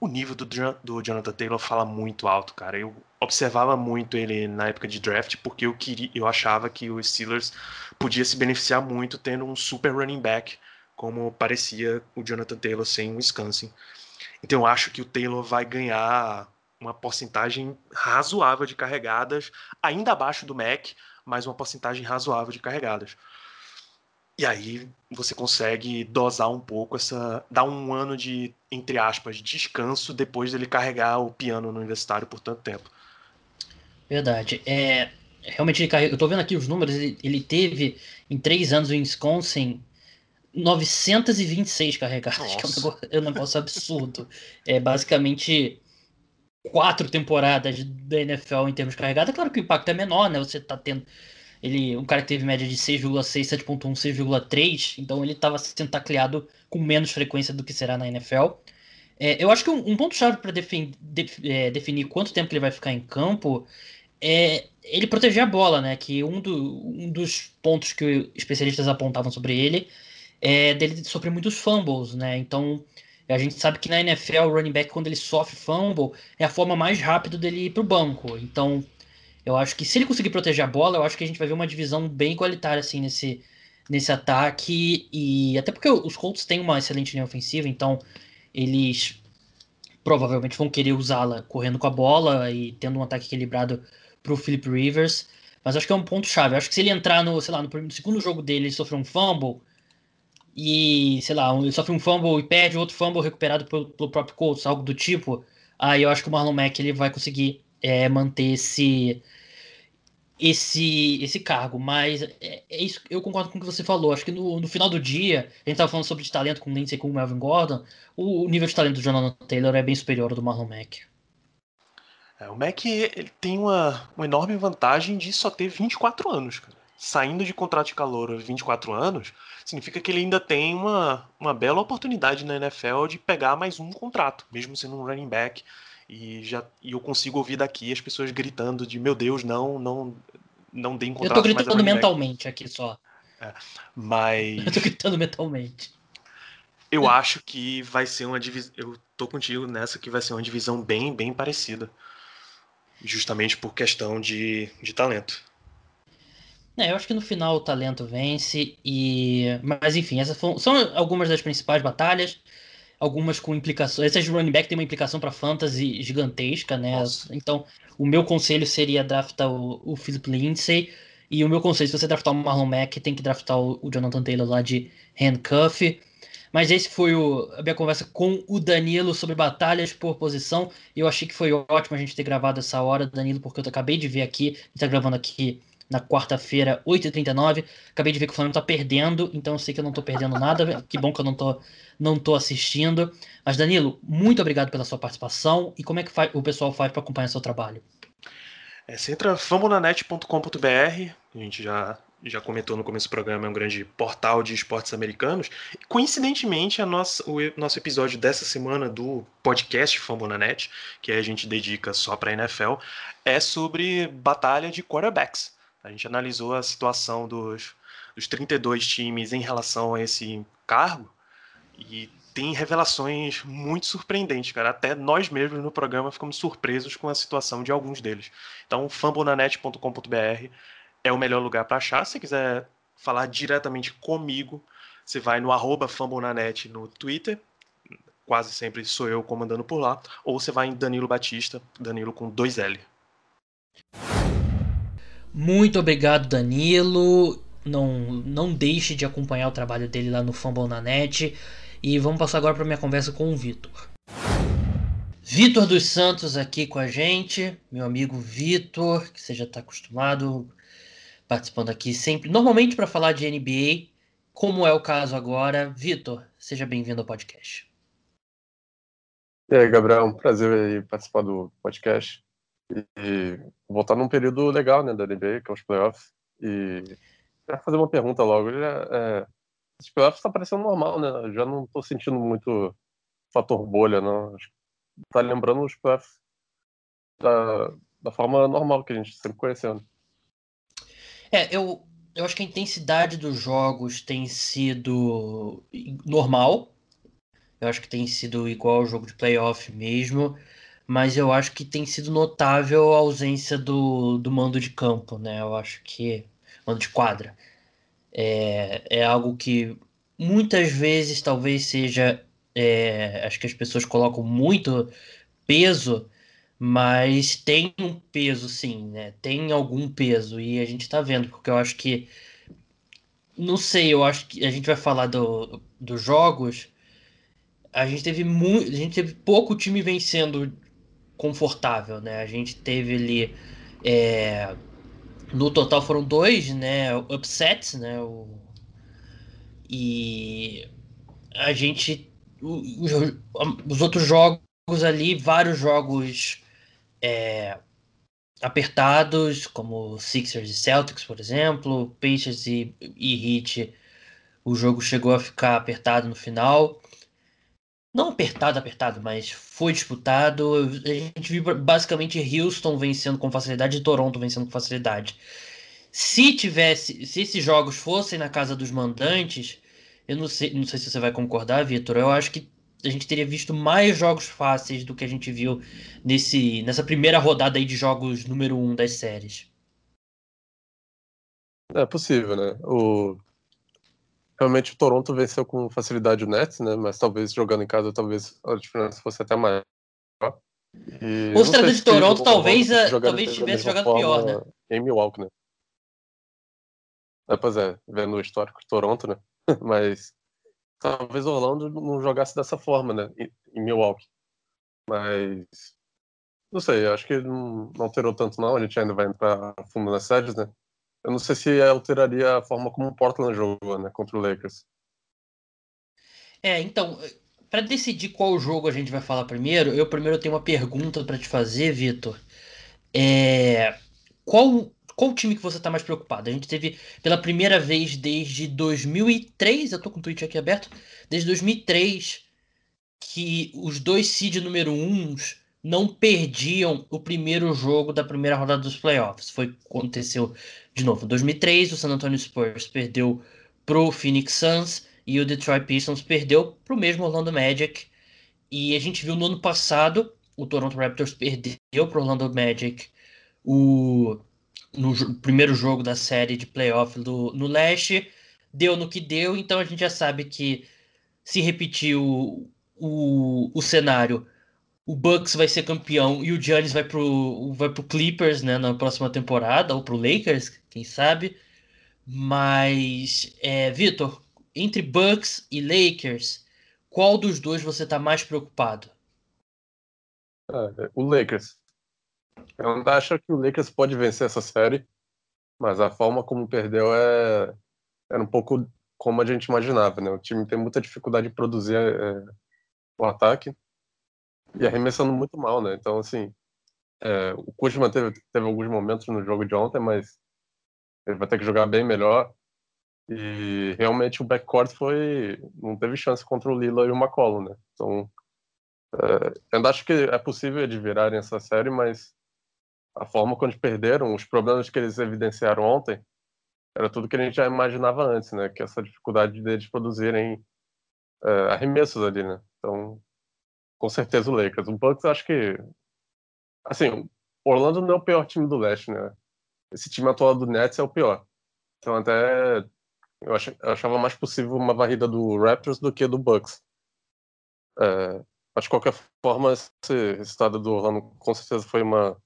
o nível do, do Jonathan Taylor fala muito alto, cara. Eu observava muito ele na época de draft porque eu, queria, eu achava que o Steelers podia se beneficiar muito tendo um super running back, como parecia o Jonathan Taylor sem o Wisconsin. Então eu acho que o Taylor vai ganhar uma porcentagem razoável de carregadas, ainda abaixo do Mac, mas uma porcentagem razoável de carregadas. E aí você consegue dosar um pouco essa, dar um ano de, entre aspas, descanso depois dele carregar o piano no universitário por tanto tempo. Verdade. É, realmente, ele carrega- eu tô vendo aqui os números, ele, ele teve em três anos em Wisconsin novecentos e vinte e seis carregadas, que é um Nossa. negócio, é um negócio absurdo. É basicamente quatro temporadas da N F L em termos de carregada. Claro que o impacto é menor, né? Você tá tendo. Ele, um cara que teve média de seis vírgula seis, sete vírgula um, seis vírgula três, então ele estava sendo tacleado com menos frequência do que será na N F L. É, eu acho que um, um ponto-chave para é, definir quanto tempo que ele vai ficar em campo é ele proteger a bola, né? Que um, do, um dos pontos que especialistas apontavam sobre ele é dele sofrer muitos fumbles, né? Então a gente sabe que na N F L o running back, quando ele sofre fumble, é a forma mais rápida dele ir pro banco. Então eu acho que se ele conseguir proteger a bola, eu acho que a gente vai ver uma divisão bem igualitária assim nesse, nesse ataque. E até porque os Colts têm uma excelente linha ofensiva, então eles provavelmente vão querer usá-la correndo com a bola e tendo um ataque equilibrado pro Philip Rivers. Mas acho que é um ponto chave. Acho que se ele entrar no, sei lá, no, no segundo jogo dele, ele sofrer um fumble e, sei lá, ele sofre um fumble e perde outro fumble recuperado pelo, pelo próprio Colts, algo do tipo, aí eu acho que o Marlon Mack ele vai conseguir é, manter esse esse esse cargo, mas é, é isso, eu concordo com o que você falou. Acho que no, no final do dia, a gente tava falando sobre de talento com o Lindsay e com o Melvin Gordon, o, o nível de talento do Jonathan Taylor é bem superior ao do Marlon Mack. É, o Mac ele tem uma, uma enorme vantagem de só ter vinte e quatro anos, cara. Saindo de contrato de calor aos vinte e quatro anos, significa que ele ainda tem uma, uma bela oportunidade na N F L de pegar mais um contrato, mesmo sendo um running back. E, já, e eu consigo ouvir daqui as pessoas gritando de meu Deus, não, não, não deem Eu tô contrato mais a gritando running back. mentalmente aqui só. É, Eu tô mas gritando mentalmente. eu acho que vai ser uma divisão. Eu tô contigo nessa que vai ser uma divisão bem, bem parecida. Justamente por questão de, de talento. É, eu acho que no final o talento vence e, mas enfim, essas foram- são algumas das principais batalhas. Algumas com implicações. Essas de running back tem uma implicação para fantasy gigantesca, né? Nossa. Então, o meu conselho seria draftar o, o Philip Lindsay. E o meu conselho, se você draftar o Marlon Mack, tem que draftar o, o Jonathan Taylor lá de handcuff. Mas esse foi o, a minha conversa com o Danilo sobre batalhas por posição. Eu achei que foi ótimo a gente ter gravado essa hora, Danilo, porque eu acabei de ver aqui, a gente tá gravando aqui na quarta-feira, oito e trinta e nove. Acabei de ver que o Flamengo tá perdendo, então eu sei que eu não tô perdendo nada. Que bom que eu não tô, não tô assistindo. Mas, Danilo, muito obrigado pela sua participação. E como é que faz, o pessoal faz para acompanhar seu trabalho? É, você entra fambonanet ponto com ponto b r, a gente já, já comentou no começo do programa, é um grande portal de esportes americanos. E, coincidentemente, a nossa, o nosso episódio dessa semana do podcast Fambonanet, que a gente dedica só para a N F L, é sobre batalha de quarterbacks. A gente analisou a situação dos, dos trinta e dois times em relação a esse cargo e tem revelações muito surpreendentes, cara. Até nós mesmos no programa ficamos surpresos com a situação de alguns deles. Então, fambonanet ponto com ponto b r é o melhor lugar para achar. Se quiser falar diretamente comigo, você vai no arroba fambonanet no Twitter. Quase sempre sou eu comandando por lá. Ou você vai em Danilo Batista, Danilo com dois L. Muito obrigado, Danilo. Não, não deixe de acompanhar o trabalho dele lá no Fumble na Net. E vamos passar agora para minha conversa com o Vitor. Vitor dos Santos aqui com a gente, meu amigo Vitor, que você já está acostumado participando aqui sempre, normalmente para falar de N B A, como é o caso agora. Vitor, seja bem-vindo ao podcast. E aí, Gabriel, é um prazer aí participar do podcast e voltar num período legal, né, da N B A, que é os playoffs. E quero fazer uma pergunta logo. Já, é, os playoffs tá parecendo normal, né? Eu já não tô sentindo muito fator bolha, não. Acho que tá lembrando os playoffs da, da forma normal que a gente sempre conheceu, né? É, eu, eu acho que a intensidade dos jogos tem sido normal. Eu acho que tem sido igual ao jogo de playoff mesmo, mas eu acho que tem sido notável a ausência do, do mando de campo, né? Eu acho que mando de quadra é, é algo que muitas vezes talvez seja, é, acho que as pessoas colocam muito peso, mas tem um peso sim, né? Tem algum peso e a gente tá vendo, porque eu acho que, não sei, eu acho que a gente vai falar do, dos jogos. A gente teve muito, a gente teve pouco time vencendo confortável, né? A gente teve ali, é, no total foram dois, né? Upsets, né? O, e a gente, o- os, os outros jogos ali, vários jogos apertados, como Sixers e Celtics, por exemplo, Pacers e, e Heat, o jogo chegou a ficar apertado no final. Não apertado, apertado, mas foi disputado. A gente viu basicamente Houston vencendo com facilidade e Toronto vencendo com facilidade. Se tivesse, se esses jogos fossem na casa dos mandantes, eu não sei, não sei se você vai concordar, Vitor. Eu acho que a gente teria visto mais jogos fáceis do que a gente viu nesse, nessa primeira rodada aí de jogos número um das séries. É possível, né? O... Realmente o Toronto venceu com facilidade o Nets, né? Mas talvez jogando em casa, talvez a diferença fosse até maior. E eu Ou se não sei tratando de se Toronto, o Orlando talvez, eh, jogaria talvez da tivesse mesma jogado pior, né? forma em Milwaukee, né? É, pois é, vendo o histórico de Toronto, né? Mas talvez o Orlando não jogasse dessa forma, né? Em em Milwaukee. Mas não sei, acho que não, não alterou tanto não. A gente ainda vai entrar a fundo nas séries, né? Eu não sei se alteraria a forma como o Portland jogou, né? Contra o Lakers. É, então, para decidir qual jogo a gente vai falar primeiro, eu primeiro tenho uma pergunta para te fazer, Vitor. É, qual qual time que você tá mais preocupado? A gente teve pela primeira vez desde dois mil e três, eu tô com o tweet aqui aberto, desde dois mil e três que os dois seed número uns não perdiam o primeiro jogo da primeira rodada dos playoffs. Foi aconteceu de novo. Em dois mil e três, o San Antonio Spurs perdeu pro Phoenix Suns e o Detroit Pistons perdeu pro mesmo Orlando Magic. E a gente viu no ano passado o Toronto Raptors perdeu pro Orlando Magic o no jo- primeiro jogo da série de playoff do, no leste. Deu no que deu, então a gente já sabe que se repetir o, o, o cenário, o Bucks vai ser campeão e o Giannis vai pro, vai pro Clippers, né, na próxima temporada, ou pro Lakers, quem sabe. Mas, é, Vitor, entre Bucks e Lakers, qual dos dois você tá mais preocupado? É, o Lakers. Eu ainda acho que o Lakers pode vencer essa série, mas a forma como perdeu é era um pouco como a gente imaginava, né? O time tem muita dificuldade de produzir é, o ataque e arremessando muito mal, né? Então, assim, é, o Kuzma teve, teve alguns momentos no jogo de ontem, mas ele vai ter que jogar bem melhor. E realmente o backcourt foi. Não teve chance contra o Lillard e o McCollum, né? Então, eu ainda acho que é possível de virarem essa série, mas a forma como eles perderam, os problemas que eles evidenciaram ontem, era tudo que a gente já imaginava antes, né? Que essa dificuldade deles produzirem é, arremessos ali, né? Então, com certeza o Lakers. O Bucks, eu acho que. Assim, o Orlando não é o pior time do leste, né? Esse time atual do Nets é o pior. Então, até eu ach- eu achava mais possível uma varrida do Raptors do que do Bucks. É, mas de qualquer forma, esse resultado do Orlando com certeza foi uma,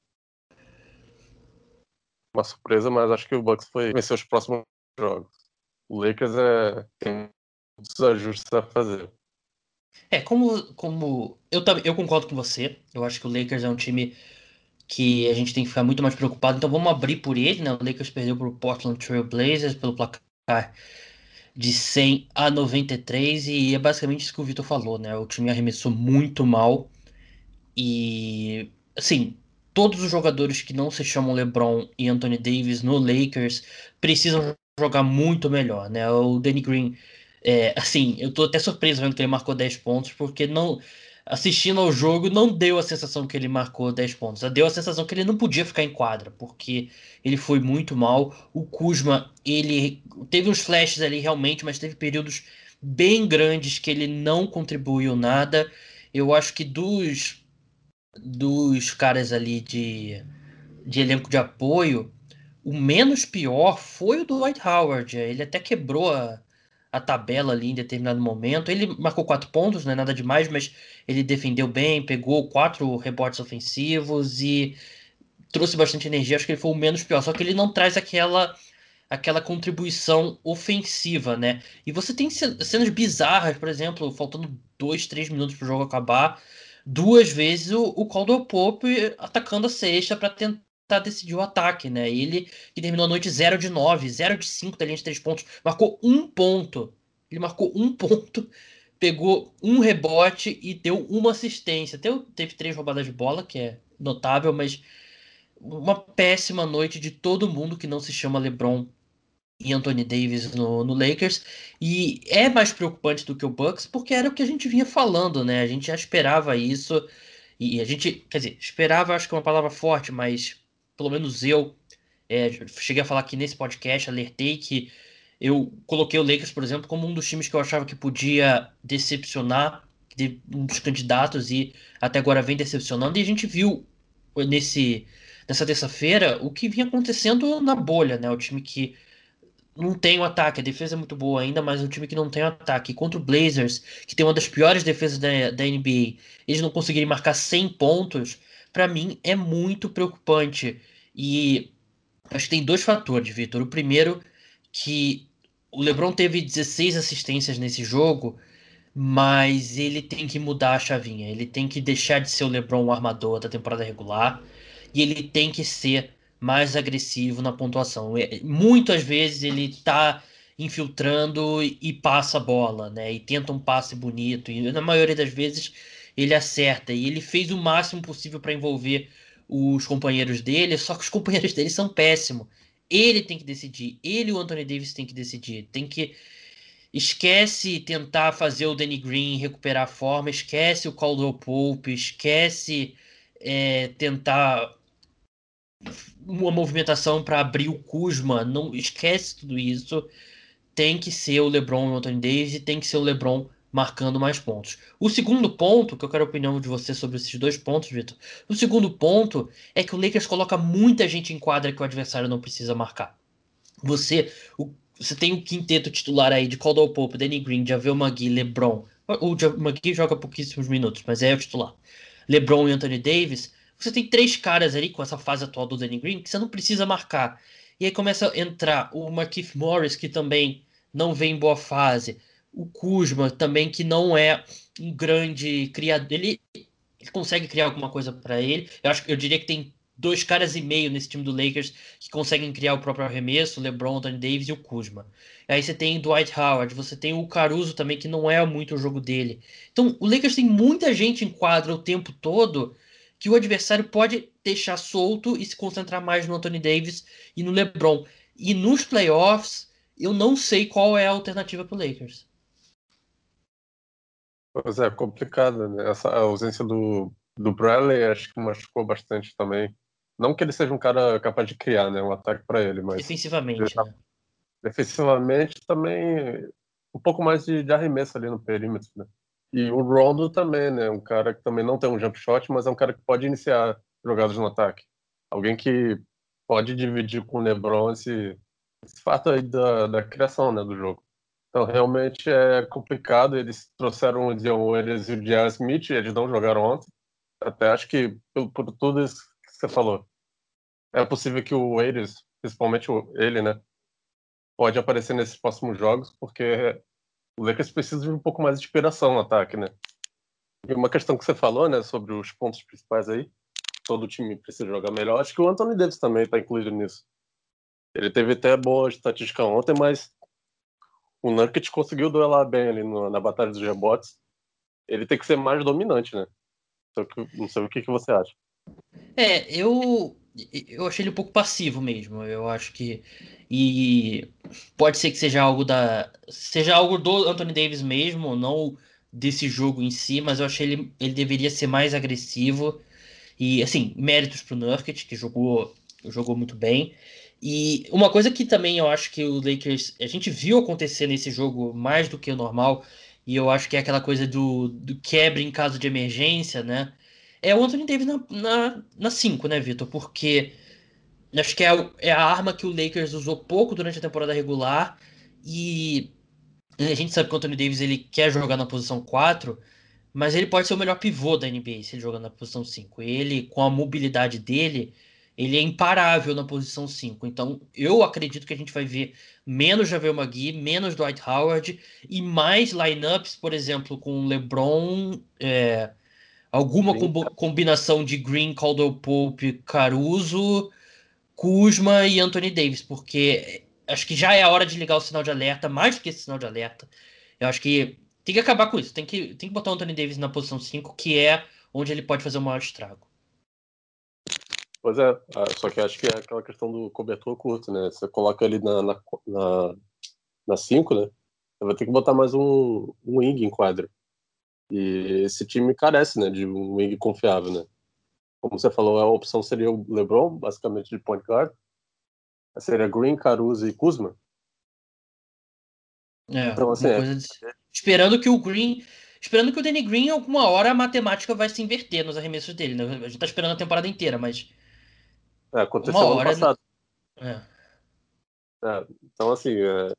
uma surpresa, mas acho que o Bucks foi vencer os próximos jogos. O Lakers é, tem muitos ajustes a fazer. É, como, como eu, tam- eu concordo com você, eu acho que o Lakers é um time que a gente tem que ficar muito mais preocupado, então vamos abrir por ele, né? O Lakers perdeu para o Portland Trail Blazers pelo placar de cem a noventa e três e é basicamente isso que o Vitor falou, né? O time arremessou muito mal e, assim, todos os jogadores que não se chamam LeBron e Anthony Davis no Lakers precisam jogar muito melhor, né? O Danny Green, é, assim, eu tô até surpreso vendo que ele marcou dez pontos, porque não, assistindo ao jogo, não deu a sensação que ele marcou dez pontos. Deu a sensação que ele não podia ficar em quadra, porque ele foi muito mal. O Kuzma, ele teve uns flashes ali realmente, mas teve períodos bem grandes que ele não contribuiu nada. Eu acho que dos, dos caras ali de, de elenco de apoio, o menos pior foi o do Dwight Howard. Ele até quebrou a, a tabela ali em determinado momento. Ele marcou quatro pontos, não é nada demais, mas ele defendeu bem, pegou quatro rebotes ofensivos e trouxe bastante energia. Acho que ele foi o menos pior. Só que ele não traz aquela aquela contribuição ofensiva, né? E você tem ce- cenas bizarras, por exemplo, faltando dois, três minutos pro jogo acabar, duas vezes o, o Caldwell Pope atacando a cesta para tentar decidir o ataque, né? Ele que terminou a noite zero de nove, zero de cinco da linha de três pontos, marcou um ponto. Ele marcou um ponto, pegou um rebote e deu uma assistência. Teve, teve três roubadas de bola, que é notável, mas uma péssima noite de todo mundo que não se chama LeBron e Anthony Davis no, no Lakers. E é mais preocupante do que o Bucks, porque era o que a gente vinha falando, né? A gente já esperava isso. E a gente, quer dizer, esperava, acho que é uma palavra forte, mas pelo menos eu é, cheguei a falar aqui nesse podcast, alertei que eu coloquei o Lakers, por exemplo, como um dos times que eu achava que podia decepcionar, de- um dos candidatos, e até agora vem decepcionando. E a gente viu nesse, nessa terça-feira o que vinha acontecendo na bolha, né? O time que não tem o ataque, a defesa é muito boa ainda, mas é um time que não tem o ataque. E contra o Blazers, que tem uma das piores defesas da, da N B A, eles não conseguirem marcar cem pontos, pra mim é muito preocupante. E acho que tem dois fatores, Vitor. O primeiro, que o LeBron teve dezesseis assistências nesse jogo, mas ele tem que mudar a chavinha. Ele tem que deixar de ser o LeBron o armador da temporada regular e ele tem que ser mais agressivo na pontuação. É, muitas vezes ele tá infiltrando e passa a bola, né? E tenta um passe bonito e na maioria das vezes ele acerta e ele fez o máximo possível para envolver os companheiros dele, só que os companheiros dele são péssimos. Ele tem que decidir, ele e o Anthony Davis tem que decidir, tem que esquece tentar fazer o Danny Green recuperar a forma, esquece o Caldwell Pope, esquece é, tentar uma movimentação para abrir o Kuzma, não esquece tudo isso. Tem que ser o LeBron e o Anthony Davis e tem que ser o LeBron marcando mais pontos. O segundo ponto, que eu quero a opinião de você sobre esses dois pontos, Vitor. O segundo ponto é que o Lakers coloca muita gente em quadra que o adversário não precisa marcar. Você, o- você tem um quinteto titular aí de Caldwell Pope, Danny Green, JaVale McGee, LeBron. O JaVale McGee joga pouquíssimos minutos, mas é o titular. LeBron e Anthony Davis. Você tem três caras ali com essa fase atual do Danny Green que você não precisa marcar. E aí começa a entrar o Markieff Morris, que também não vem em boa fase. O Kuzma também, que não é um grande criador. Ele, ele consegue criar alguma coisa para ele. Eu acho, eu diria que tem dois caras e meio nesse time do Lakers que conseguem criar o próprio arremesso, o LeBron, o Anthony Davis e o Kuzma. Aí você tem o Dwight Howard, você tem o Caruso também, que não é muito o jogo dele. Então, o Lakers tem muita gente em quadra o tempo todo que o adversário pode deixar solto e se concentrar mais no Anthony Davis e no LeBron. E nos playoffs, eu não sei qual é a alternativa para o Lakers. Pois é, complicado, né? Essa ausência do, do Bradley acho que machucou bastante também. Não que ele seja um cara capaz de criar, né, um ataque para ele, mas ele Defensivamente, tá- né? defensivamente também um pouco mais de, de arremesso ali no perímetro, né? E o Rondo também, né? Um cara que também não tem um jump shot, mas é um cara que pode iniciar jogadas no ataque. Alguém que pode dividir com o LeBron esse, esse fato aí da, da criação, né, do jogo. Então, realmente é complicado. Eles trouxeram o Dion Waiters e o J R. Smith, eles não jogaram ontem. Até acho que, por, por tudo isso que você falou, é possível que o Waiters, principalmente o- ele, né, pode aparecer nesses próximos jogos, porque o Lakers precisa de um pouco mais de inspiração no ataque, né? E uma questão que você falou, né, sobre os pontos principais aí, todo time precisa jogar melhor. Acho que o Anthony Davis também está incluído nisso. Ele teve até boa estatística ontem, mas o Nurkic conseguiu duelar bem ali no- na batalha dos rebotes. Ele tem que ser mais dominante, né? Só que- Não sei o que que você acha. É, eu eu achei ele um pouco passivo mesmo. Eu acho que e pode ser que seja algo da seja algo do Anthony Davis mesmo, não desse jogo em si, mas eu achei ele ele deveria ser mais agressivo e assim, méritos pro Nurkic que jogou jogou muito bem. E uma coisa que também eu acho que o Lakers, a gente viu acontecer nesse jogo mais do que o normal, e eu acho que é aquela coisa do, do quebra em caso de emergência, né? É o Anthony Davis na, na, na cinco, né, Vitor? Porque acho que é, a- é a arma que o Lakers usou pouco durante a temporada regular, e a gente sabe que o Anthony Davis ele quer jogar na posição quatro, mas ele pode ser o melhor pivô da N B A se ele jogar na posição cinco. Ele, com a mobilidade dele, ele é imparável na posição cinco. Então, eu acredito que a gente vai ver menos Javel McGee, menos Dwight Howard e mais lineups, por exemplo, com LeBron, é, alguma Green, combo- combinação de Green, Caldwell Pope, Caruso, Kuzma e Anthony Davis, porque acho que já é a hora de ligar o sinal de alerta, mais do que esse sinal de alerta. Eu acho que tem que acabar com isso. Tem que, tem que botar o Anthony Davis na posição cinco, que é onde ele pode fazer o maior estrago. pois é, ah, só que acho que é aquela questão do cobertor curto, né? Você coloca ele na, na, na, na cinco, né? Você vai ter que botar mais um, um wing em quadra. E esse time carece, né, de um wing confiável, né? Como você falou, a opção seria o LeBron, basicamente de point guard. Seria Green, Caruso e Kuzma. É, Então, assim, alguma é, coisa de... Esperando que o Green. Esperando que o Danny Green, alguma hora, a matemática vai se inverter nos arremessos dele, né? A gente tá esperando a temporada inteira, mas é, uma aconteceu ano hora. passado. É. É, então, assim, é,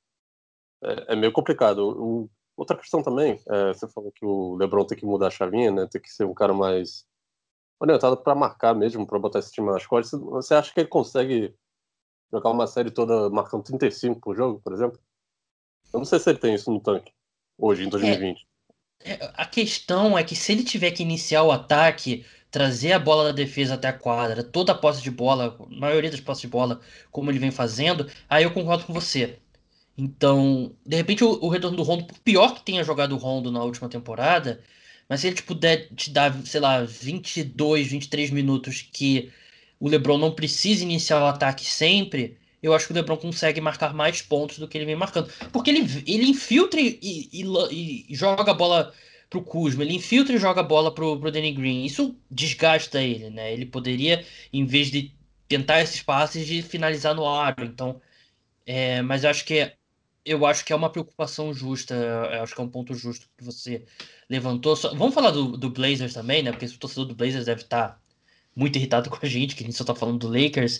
é, é meio complicado. O, outra questão também, é, você falou que o LeBron tem que mudar a chavinha, né? Tem que ser um cara mais orientado para marcar mesmo, para botar esse time nas costas. Você acha que ele consegue jogar uma série toda marcando trinta e cinco por jogo, por exemplo? Eu não sei se ele tem isso no tanque, hoje, em É, dois mil e vinte. É, A questão é que se ele tiver que iniciar o ataque, trazer a bola da defesa até a quadra, toda a posse de bola, a maioria das posses de bola, como ele vem fazendo, aí eu concordo com você. Então, de repente o, o retorno do Rondo, por pior que tenha jogado o Rondo na última temporada, mas se ele te puder te dar, sei lá, vinte e dois, vinte e três minutos que o LeBron não precisa iniciar o ataque sempre, eu acho que o LeBron consegue marcar mais pontos do que ele vem marcando. Porque ele, ele infiltra e, e- e- e joga a bola pro Kuzma, ele infiltra e joga a bola pro, pro Danny Green. Isso desgasta ele, né? Ele poderia, em vez de tentar esses passes, de finalizar no aro. Então, é, mas eu acho que é, eu acho que é uma preocupação justa. Eu acho que é um ponto justo que você levantou. Só- vamos falar do, do Blazers também, né? Porque o torcedor do Blazers deve estar muito irritado com a gente, que a gente só tá falando do Lakers.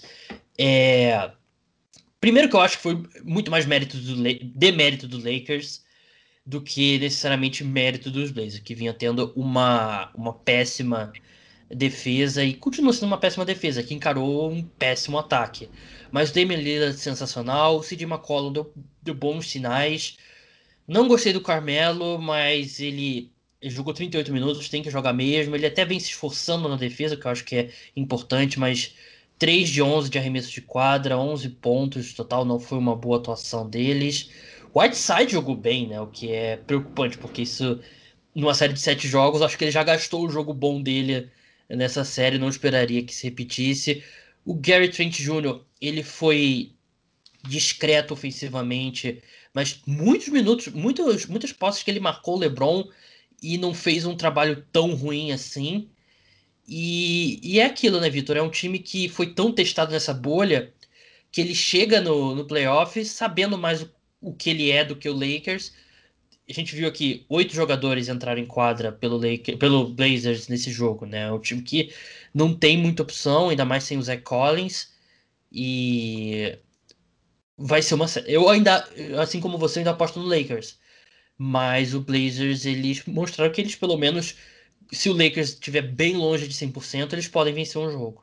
É, primeiro que eu acho que foi muito mais mérito do La- demérito do Lakers do que necessariamente mérito dos Blazers, que vinha tendo uma, uma péssima defesa e continua sendo uma péssima defesa, que encarou um péssimo ataque. Mas o Damian Lillard sensacional, o C J McCollum deu, deu bons sinais. Não gostei do Carmelo, mas ele, ele jogou trinta e oito minutos, tem que jogar mesmo. Ele até vem se esforçando na defesa, que eu acho que é importante, mas três de onze de arremesso de quadra, onze pontos total, não foi uma boa atuação deles. Whiteside jogou bem, né? O que é preocupante, porque isso, numa série de sete jogos, acho que ele já gastou o jogo bom dele nessa série, não esperaria que se repetisse. O Gary Trent Júnior, ele foi discreto ofensivamente, mas muitos minutos, muitos, muitas posses que ele marcou o LeBron e não fez um trabalho tão ruim assim. E, e é aquilo, né, Vitor? É um time que foi tão testado nessa bolha que ele chega no, no playoff sabendo mais o, o que ele é do que o Lakers. A gente viu aqui oito jogadores entraram em quadra pelo, Lakers, pelo Blazers nesse jogo, né? É um time que não tem muita opção, ainda mais sem o Zach Collins. E vai ser uma. sé- Eu ainda, assim como você, ainda aposto no Lakers. Mas o Blazers, eles mostraram que eles, pelo menos, se o Lakers estiver bem longe de cem por cento, eles podem vencer um jogo.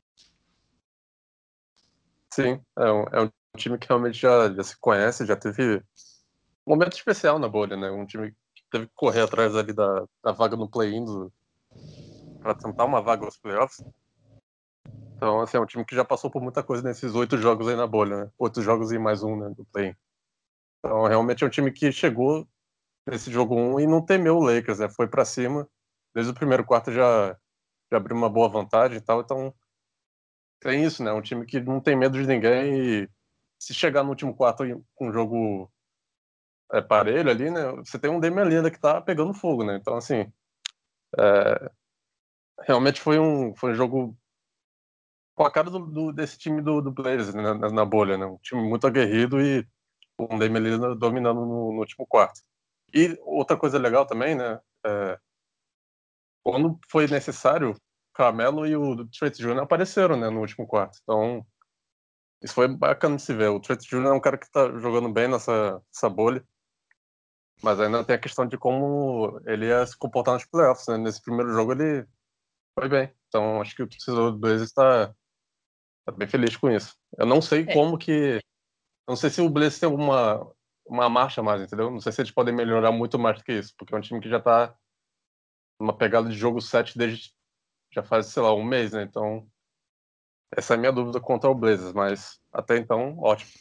Sim, é um, é um time que realmente já, já se conhece, já teve um momento especial na bolha, né? Um time que teve que correr atrás ali da, da vaga no play-in para tentar uma vaga aos playoffs. Então, assim, é um time que já passou por muita coisa nesses oito jogos aí na bolha, né? Oito jogos e mais um, né, do play-in. Então, realmente é um time que chegou nesse jogo um e não temeu o Lakers, né? Foi para cima. Desde o primeiro quarto já, já abriu uma boa vantagem e tal. Então, tem isso, né? Um time que não tem medo de ninguém e se chegar no último quarto com um jogo é, parelho ali, né? Você tem um Damian Lillard que tá pegando fogo, né? Então, assim, é, realmente foi um, foi um jogo com a cara do, do- desse time do, do Blazers, né, na, na bolha, né? Um time muito aguerrido e com o Damian Lillard dominando no, no último quarto. E outra coisa legal também, né? é, quando foi necessário, o Carmelo e o Trent Júnior apareceram, né, no último quarto. Então, isso foi bacana de se ver. O Trent Júnior é um cara que tá jogando bem nessa, nessa bolha, mas ainda tem a questão de como ele ia se comportar nos playoffs, né? Nesse primeiro jogo ele foi bem. Então, acho que o torcedor do Blazers está tá bem feliz com isso. Eu não sei É, como que... Eu não sei se o Blazers tem alguma uma marcha a mais, entendeu? Não sei se eles podem melhorar muito mais do que isso, porque é um time que já tá numa pegada de jogo sete desde já faz, sei lá, um mês, né? Então, essa é a minha dúvida quanto ao Blazers, mas até então, ótimo.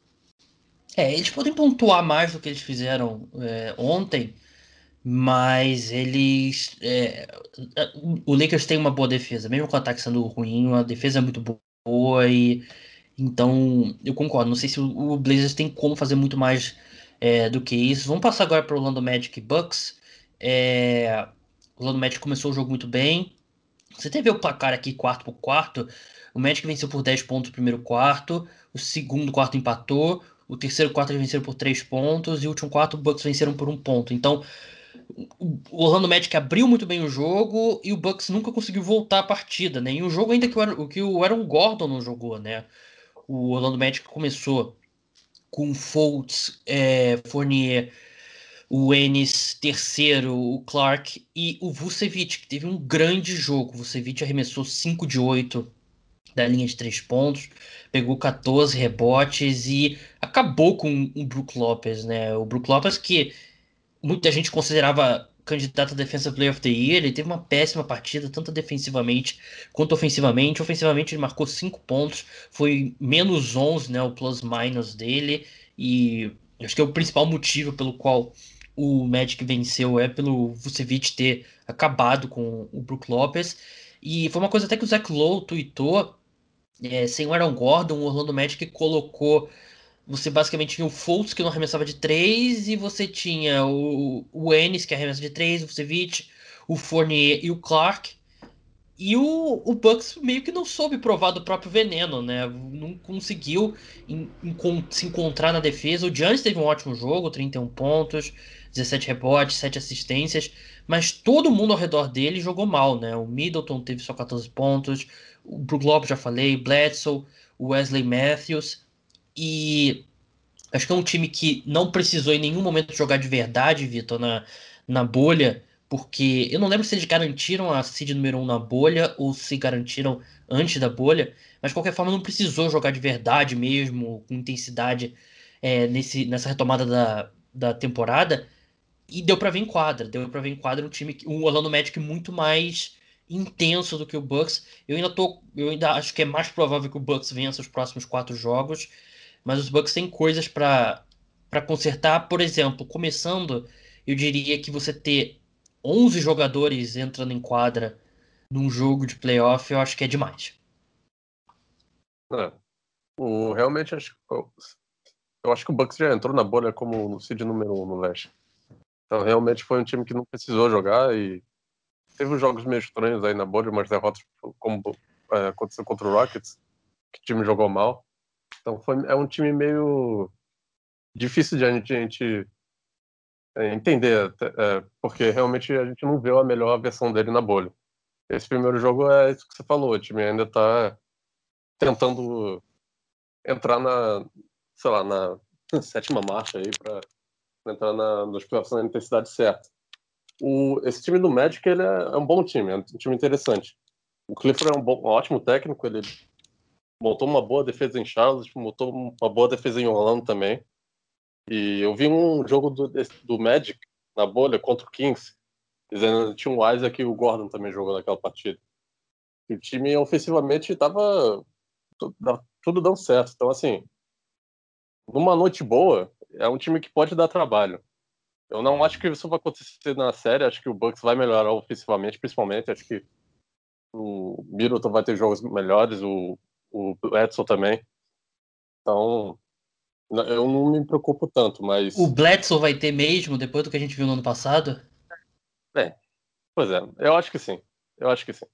é, eles podem pontuar mais do que eles fizeram é, ontem, mas eles. é, o Lakers tem uma boa defesa, mesmo com o ataque sendo ruim, a defesa é muito boa e. Então, eu concordo. Não sei se o, o Blazers tem como fazer muito mais é, do que isso. Vamos passar agora para o Orlando Magic e Bucks. É, o Orlando Magic começou o jogo muito bem. Você teve o placar aqui quarto por quarto. O Magic venceu por dez pontos no primeiro quarto. O segundo quarto empatou. O terceiro quarto eles venceram por três pontos. E o último quarto, o Bucks venceram por um ponto. Então, o o Orlando Magic abriu muito bem o jogo e o Bucks nunca conseguiu voltar à partida, né? E o jogo ainda que o, Aaron- que o Aaron Gordon não jogou, né? O Orlando Magic começou com Fultz, é, Fournier, o Ennis terceiro, o Clark e o Vucevic, que teve um grande jogo. O Vucevic arremessou cinco de oito da linha de três pontos, pegou quatorze rebotes e acabou com o Brook Lopez, né? O Brook Lopez que muita gente considerava candidato a Defensive Player of the Year, ele teve uma péssima partida, tanto defensivamente quanto ofensivamente. Ofensivamente ele marcou cinco pontos, foi menos onze, né, o plus-minus dele, e acho que é o principal motivo pelo qual o Magic venceu é pelo Vucevic ter acabado com o Brook Lopez. E foi uma coisa até que o Zach Lowe tweetou, é, sem o Aaron Gordon, o Orlando Magic colocou você basicamente tinha o Fultz, que não arremessava de três, e você tinha o, o Ennis, que arremessa de três, o Vucevic, o Fournier e o Clark. E o, o Bucks meio que não soube provar do próprio veneno, né? Não conseguiu en- encon- se encontrar na defesa. O Giannis teve um ótimo jogo, trinta e um pontos, dezessete rebotes, sete assistências, mas todo mundo ao redor dele jogou mal, né? O Middleton teve só quatorze pontos, o Brook Lopez já falei, Bledsoe, o Wesley Matthews. E acho que é um time que não precisou em nenhum momento jogar de verdade, Vitor, na, na bolha, porque eu não lembro se eles garantiram a seed número um na bolha ou se garantiram antes da bolha, mas de qualquer forma não precisou jogar de verdade mesmo, com intensidade, é, nesse, nessa retomada da, da temporada, e deu pra ver em quadra, deu pra ver em quadra um time, que- um Orlando Magic muito mais intenso do que o Bucks. Eu ainda tô, eu ainda acho que é mais provável que o Bucks vença os próximos quatro jogos, mas os Bucks têm coisas pra para consertar. Por exemplo, começando, eu diria que você ter onze jogadores entrando em quadra num jogo de playoff, eu acho que é demais. É. O, realmente, acho, eu, eu acho que o Bucks já entrou na bolha como no seed número um no leste. Então, realmente foi um time que não precisou jogar e teve uns jogos meio estranhos aí na bolha, umas derrotas como é, aconteceu contra o Rockets, que o time jogou mal. Então, foi, é um time meio difícil de a gente, a gente é, entender, é, porque realmente a gente não viu a melhor versão dele na bolha. Esse primeiro jogo é isso que você falou, o time ainda está tentando entrar na, sei lá, na sétima marcha aí para entrar na, nos playoffs na intensidade certa. O, esse time do Magic ele é, é um bom time, é um time interessante. O Clifford é um, bom, um ótimo técnico, ele montou uma boa defesa em Charlotte, montou uma boa defesa em Orlando também. E eu vi um jogo do, do Magic na bolha contra o Kings, dizendo que tinha o Isaac e o Gordon também jogou naquela partida. E o time ofensivamente estava tudo, tudo dando certo. Então, assim, numa noite boa, é um time que pode dar trabalho. Eu não acho que isso vai acontecer na série. Acho que o Bucks vai melhorar ofensivamente, principalmente. Acho que o Middleton vai ter jogos melhores, o, o Bledsoe também. Então, eu não me preocupo tanto, O mas... Bledsoe vai ter mesmo, depois do que a gente viu no ano passado? É, pois é, eu acho que sim. Eu acho que sim.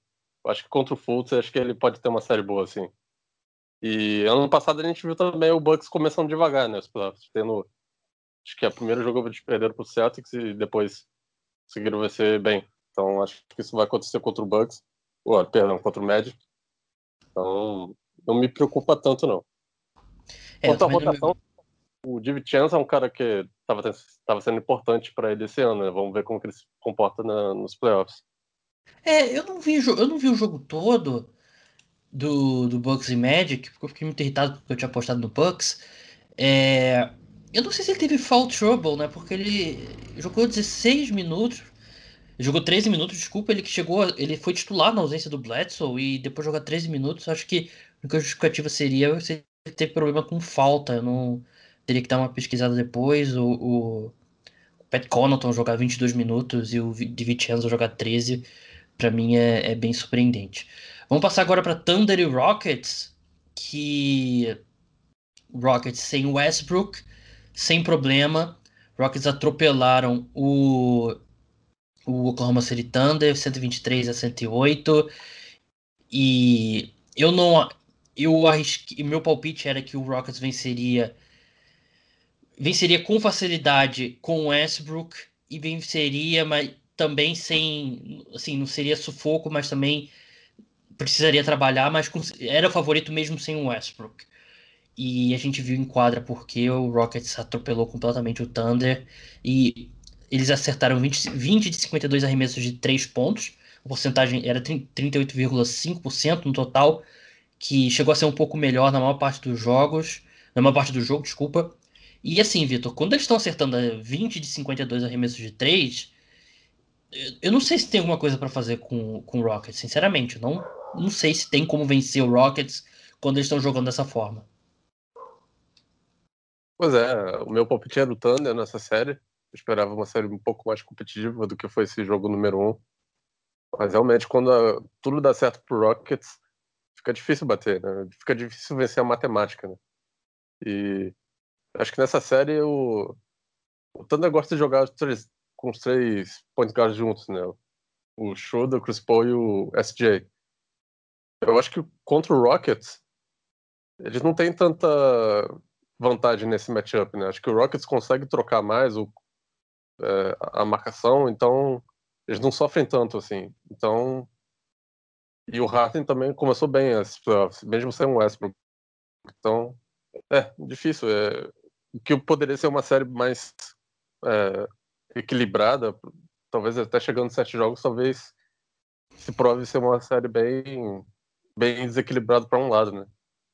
Eu acho que contra o Fultz, acho que ele pode ter uma série boa, assim. E ano passado a gente viu também o Bucks começando devagar, né? Os playoffs, tendo, acho que é o primeiro jogo eles perderam pro Celtics e depois conseguiram vencer bem. Então acho que isso vai acontecer contra o Bucks. Ou, perdão, contra o Magic. Então não me preocupa tanto, não. É, eu Quanto à também não me... rotação, o Divincenzo é um cara que estava sendo importante para ele esse ano, né? Vamos ver como que ele se comporta na, nos playoffs. É, eu não vi, o jo- eu não vi o jogo todo do, do Bucks e Magic, porque eu fiquei muito irritado porque eu tinha apostado no Bucks. É, eu não sei se ele teve foul trouble, né? Porque ele jogou dezesseis minutos. Jogou treze minutos, desculpa, ele que chegou, ele foi titular na ausência do Bledsoe e depois jogar treze minutos, acho que a única justificativa seria se ele teve problema com falta, eu não teria que dar uma pesquisada depois, o, o Pat Connaughton jogar vinte e dois minutos e o Vi- DiVincenzo jogar treze, pra mim é, é bem surpreendente. Vamos passar agora para Thunder e Rockets, que Rockets sem Westbrook, sem problema, Rockets atropelaram o o Oklahoma City Thunder, cento e vinte e três a cento e oito. E eu não. Eu arrisquei. Meu palpite era que o Rockets venceria. Venceria com facilidade com o Westbrook. E venceria, mas também sem. Assim, não seria sufoco, mas também precisaria trabalhar. Mas com- era o favorito mesmo sem o Westbrook. E a gente viu em quadra porque o Rockets atropelou completamente o Thunder. E eles acertaram vinte, vinte de cinquenta e dois arremessos de três pontos. A porcentagem era trinta e oito vírgula cinco por cento no total, que chegou a ser um pouco melhor na maior parte dos jogos. Na maior parte do jogo, desculpa. E assim, Vitor, quando eles estão acertando vinte de cinquenta e dois arremessos de três, eu não sei se tem alguma coisa pra fazer com, com o Rockets, sinceramente. Eu não, não sei se tem como vencer o Rockets quando eles estão jogando dessa forma. Pois é, o meu palpite é do Thunder nessa série. Eu esperava uma série um pouco mais competitiva do que foi esse jogo número um. Mas realmente, quando a- tudo dá certo pro Rockets, fica difícil bater, né? Fica difícil vencer a matemática, né? E acho que nessa série o, o Thunder gosta de jogar os três- com os três point guards juntos, né? O Schroeder, o Chris Paul e o S J. Eu acho que contra o Rockets, eles não têm tanta vantagem nesse matchup, né? Acho que o Rockets consegue trocar mais o, é, a marcação, então eles não sofrem tanto assim. Então, e o Harden também começou bem esses playoffs, mesmo sem um Westbrook. Então, é difícil. É, o que poderia ser uma série mais é, equilibrada, talvez até chegando a sete jogos, talvez se prove ser uma série bem, bem desequilibrada para um lado, né?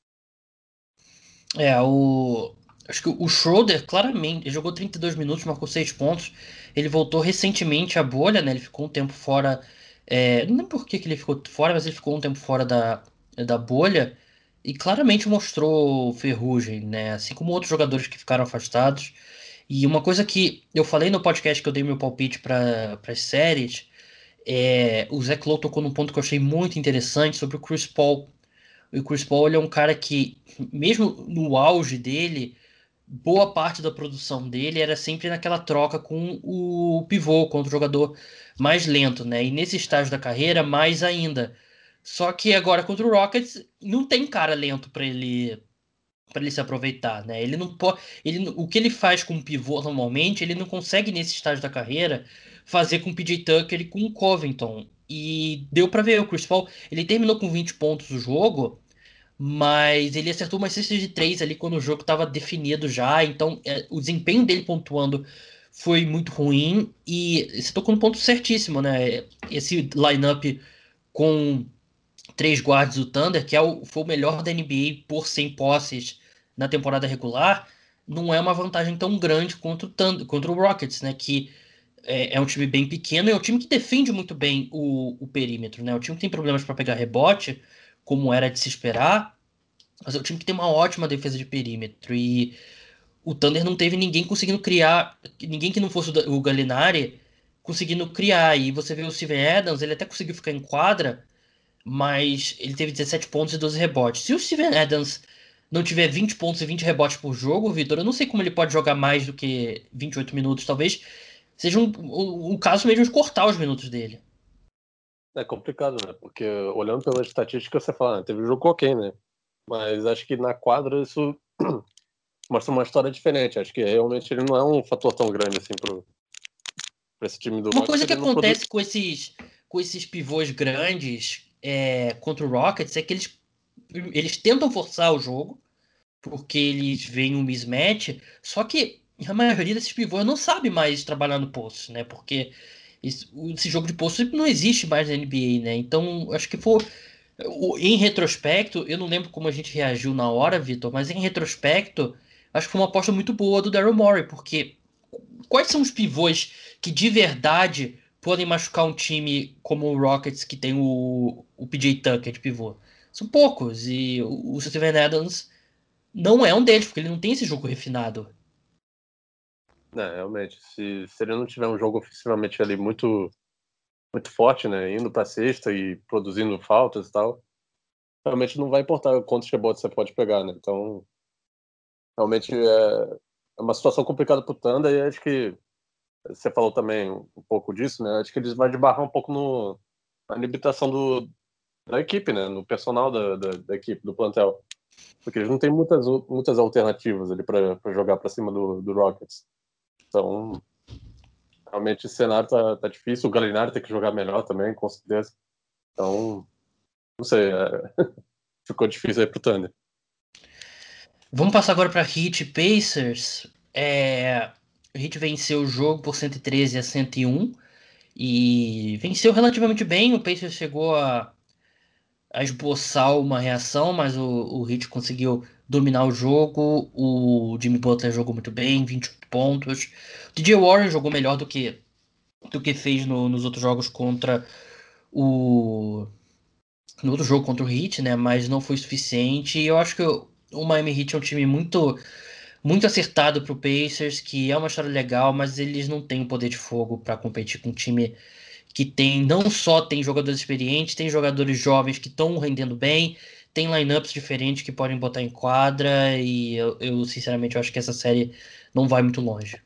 É, o. Acho que o Schroeder, claramente, ele jogou trinta e dois minutos, marcou seis pontos. Ele voltou recentemente à bolha, né? Ele ficou um tempo fora. É, não lembro por que que ele ficou fora, mas ele ficou um tempo fora da, da bolha. E claramente mostrou ferrugem, né? Assim como outros jogadores que ficaram afastados. E uma coisa que eu falei no podcast que eu dei meu palpite para as séries. É, o Zach Lowe tocou num ponto que eu achei muito interessante sobre o Chris Paul. O Chris Paul ele é um cara que, mesmo no auge dele, boa parte da produção dele era sempre naquela troca com o pivô, contra o jogador mais lento, né? E nesse estágio da carreira, mais ainda. Só que agora contra o Rockets, não tem cara lento para ele para ele se aproveitar, né? Ele não pode, ele, o que ele faz com o pivô normalmente, ele não consegue nesse estágio da carreira fazer com o P J Tucker e com o Covington. E deu para ver o Chris Paul, ele terminou com vinte pontos o jogo, mas ele acertou umas cestas de três ali quando o jogo estava definido já, então é, o desempenho dele pontuando foi muito ruim e você tocou no ponto certíssimo, né? Esse lineup com três guards do Thunder, que é o, foi o melhor da N B A por cem posses na temporada regular, não é uma vantagem tão grande contra o Thunder, contra o Rockets, né? Que é, é um time bem pequeno e é um time que defende muito bem o, o perímetro, né? O time que tem problemas para pegar rebote, como era de se esperar, mas é um time que tem uma ótima defesa de perímetro. E o Thunder não teve ninguém conseguindo criar, ninguém que não fosse o o Gallinari conseguindo criar. E você vê o Steven Adams, ele até conseguiu ficar em quadra, mas ele teve dezessete pontos e doze rebotes. Se o Steven Adams não tiver vinte pontos e vinte rebotes por jogo, Vitor, eu não sei como ele pode jogar mais do que vinte e oito minutos. Talvez seja um, um, um caso mesmo de cortar os minutos dele. É complicado, né? Porque olhando pela estatística, você fala, ah, teve um jogo ok, né? Mas acho que na quadra isso mostra uma história diferente. Acho que realmente ele não é um fator tão grande assim pro, pro esse time do Uma Rockets. coisa que Ele não produz. acontece com esses, com esses pivôs grandes é, contra o Rockets é que eles, eles tentam forçar o jogo, porque eles veem um mismatch, só que a maioria desses pivôs não sabe mais trabalhar no post, né? Porque esse, esse jogo de post não existe mais na N B A, né? Então, acho que foi. o- Em retrospecto, eu não lembro como a gente reagiu na hora, Vitor, mas em retrospecto, acho que foi uma aposta muito boa do Daryl Morey, porque quais são os pivôs que de verdade podem machucar um time como o Rockets, que tem o, o P J Tucker de pivô? São poucos, e o, o Steven Adams não é um deles, porque ele não tem esse jogo refinado. Né, realmente, se, se ele não tiver um jogo ofensivamente ali muito, muito forte, né? Indo pra cesta e produzindo faltas e tal, realmente não vai importar quantos rebotes você pode pegar, né? Então, realmente é, é uma situação complicada pro Thunder e acho que você falou também um pouco disso, né? Acho que eles vão desbarrar um pouco no, na limitação do, da equipe, né? No personal da, da, da equipe, do plantel. Porque eles não têm muitas, muitas alternativas ali para jogar para cima do, do Rockets. Então, realmente o cenário tá, tá difícil. O Gallinari tem que jogar melhor também, com certeza. Então, não sei, é, ficou difícil aí pro Thunder. Vamos passar agora para Heat e Pacers. É, o Heat venceu o jogo por cento e treze a cento e um e venceu relativamente bem. O Pacers chegou a, a esboçar uma reação, mas o, o Heat conseguiu dominar o jogo. O Jimmy Butler jogou muito bem, vinte e oito pontos. O D J Warren jogou melhor do que, do que fez no- nos outros jogos contra o. No outro jogo contra o Heat, né? Mas não foi suficiente. E eu acho que o, o Miami Heat é um time muito muito acertado pro Pacers, que é uma história legal, mas eles não têm o poder de fogo para competir com um time que tem não só tem jogadores experientes, tem jogadores jovens que estão rendendo bem, tem lineups diferentes que podem botar em quadra e eu, eu, sinceramente eu acho que essa série não vai muito longe.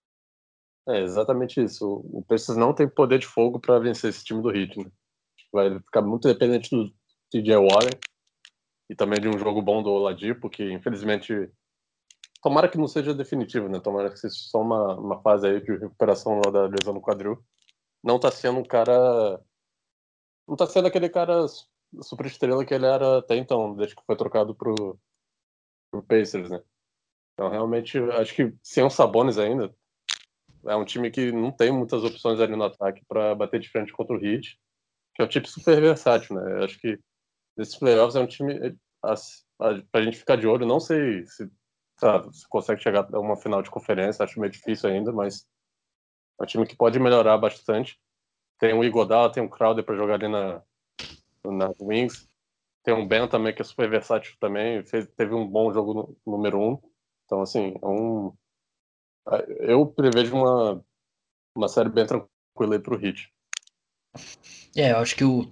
É exatamente isso. O Pacers não tem poder de fogo para vencer esse time do Heat, né? Vai ficar muito dependente do T J Warren e também de um jogo bom do Oladipo, que infelizmente tomara que não seja definitivo, né? Tomara que seja só uma, uma fase aí de recuperação lá da lesão no quadril. Não tá sendo um cara. Não tá sendo aquele cara super estrela que ele era até então, desde que foi trocado pro, pro Pacers, né? Então, realmente, acho que sem o Sabonis ainda, é um time que não tem muitas opções ali no ataque para bater de frente contra o Heat, que é um time super versátil, né? Acho que nesses playoffs é um time a, a, pra gente ficar de olho. Não sei se, sabe, se consegue chegar a uma final de conferência, acho meio difícil ainda, mas é um time que pode melhorar bastante. Tem o Iguodala, tem o Crowder para jogar ali na, nas wings. Tem um Ben também que é super versátil também. Fez, teve um bom jogo no, número um. Então, assim, é um, eu prevejo uma, uma série bem tranquila aí pro Heat. É, eu acho que o,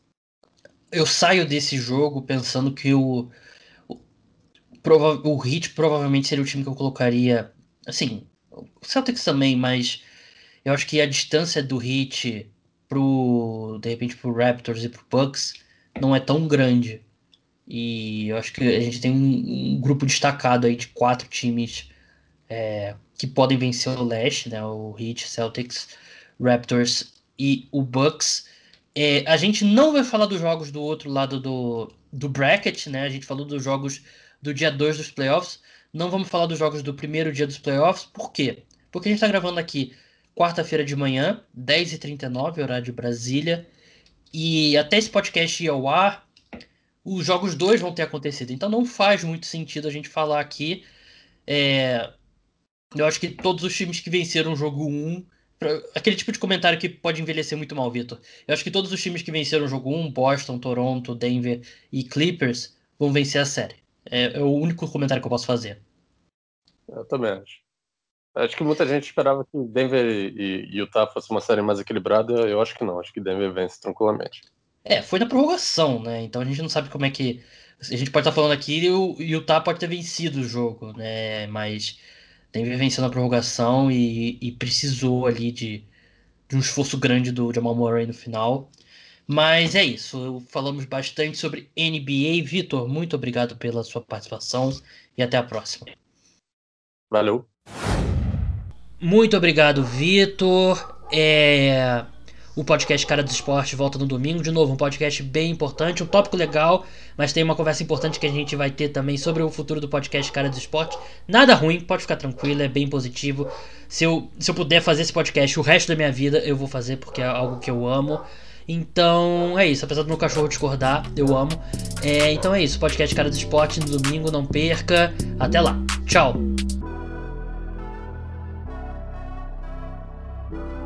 eu saio desse jogo pensando que o, o, prova, o Heat provavelmente seria o time que eu colocaria. Assim, o Celtics também, mas eu acho que a distância do Heat pro, de repente, pro Raptors e pro Bucks não é tão grande. E eu acho que a gente tem um, um grupo destacado aí de quatro times é, que podem vencer o leste, né? O Heat, Celtics, Raptors e o Bucks. É, a gente não vai falar dos jogos do outro lado do, do bracket, né? A gente falou dos jogos do dia dois dos playoffs. Não vamos falar dos jogos do primeiro dia dos playoffs. Por quê? Porque a gente está gravando aqui quarta-feira de manhã, dez e trinta e nove, horário de Brasília. E até esse podcast ir ao ar, os jogos dois vão ter acontecido. Então não faz muito sentido a gente falar aqui. É, eu acho que todos os times que venceram o jogo um, pra- aquele tipo de comentário que pode envelhecer muito mal, Vitor. Eu acho que todos os times que venceram o jogo um, Boston, Toronto, Denver e Clippers, vão vencer a série. É, é o único comentário que eu posso fazer. Eu também acho. Acho que muita gente esperava que Denver e, e Utah fosse uma série mais equilibrada. Eu acho que não. Acho que Denver vence tranquilamente. É, foi na prorrogação, né? Então a gente não sabe como é que. A gente pode estar falando aqui e o Utah pode ter vencido o jogo, né? Mas Denver venceu na prorrogação e, e precisou ali de, de um esforço grande do Jamal Murray no final. Mas é isso, falamos bastante sobre N B A. Vitor, muito obrigado pela sua participação e até a próxima. Valeu. Muito obrigado, Vitor. É... O podcast Cara dos Esportes volta no domingo. De novo, um podcast bem importante, um tópico legal, mas tem uma conversa importante que a gente vai ter também sobre o futuro do podcast Cara dos Esportes. Nada ruim, pode ficar tranquilo, é bem positivo. Se eu, se eu puder fazer esse podcast o resto da minha vida, eu vou fazer porque é algo que eu amo. Então é isso, apesar do meu cachorro discordar, eu amo. É, então é isso, podcast Cara dos Esportes no domingo, não perca. Até lá, tchau.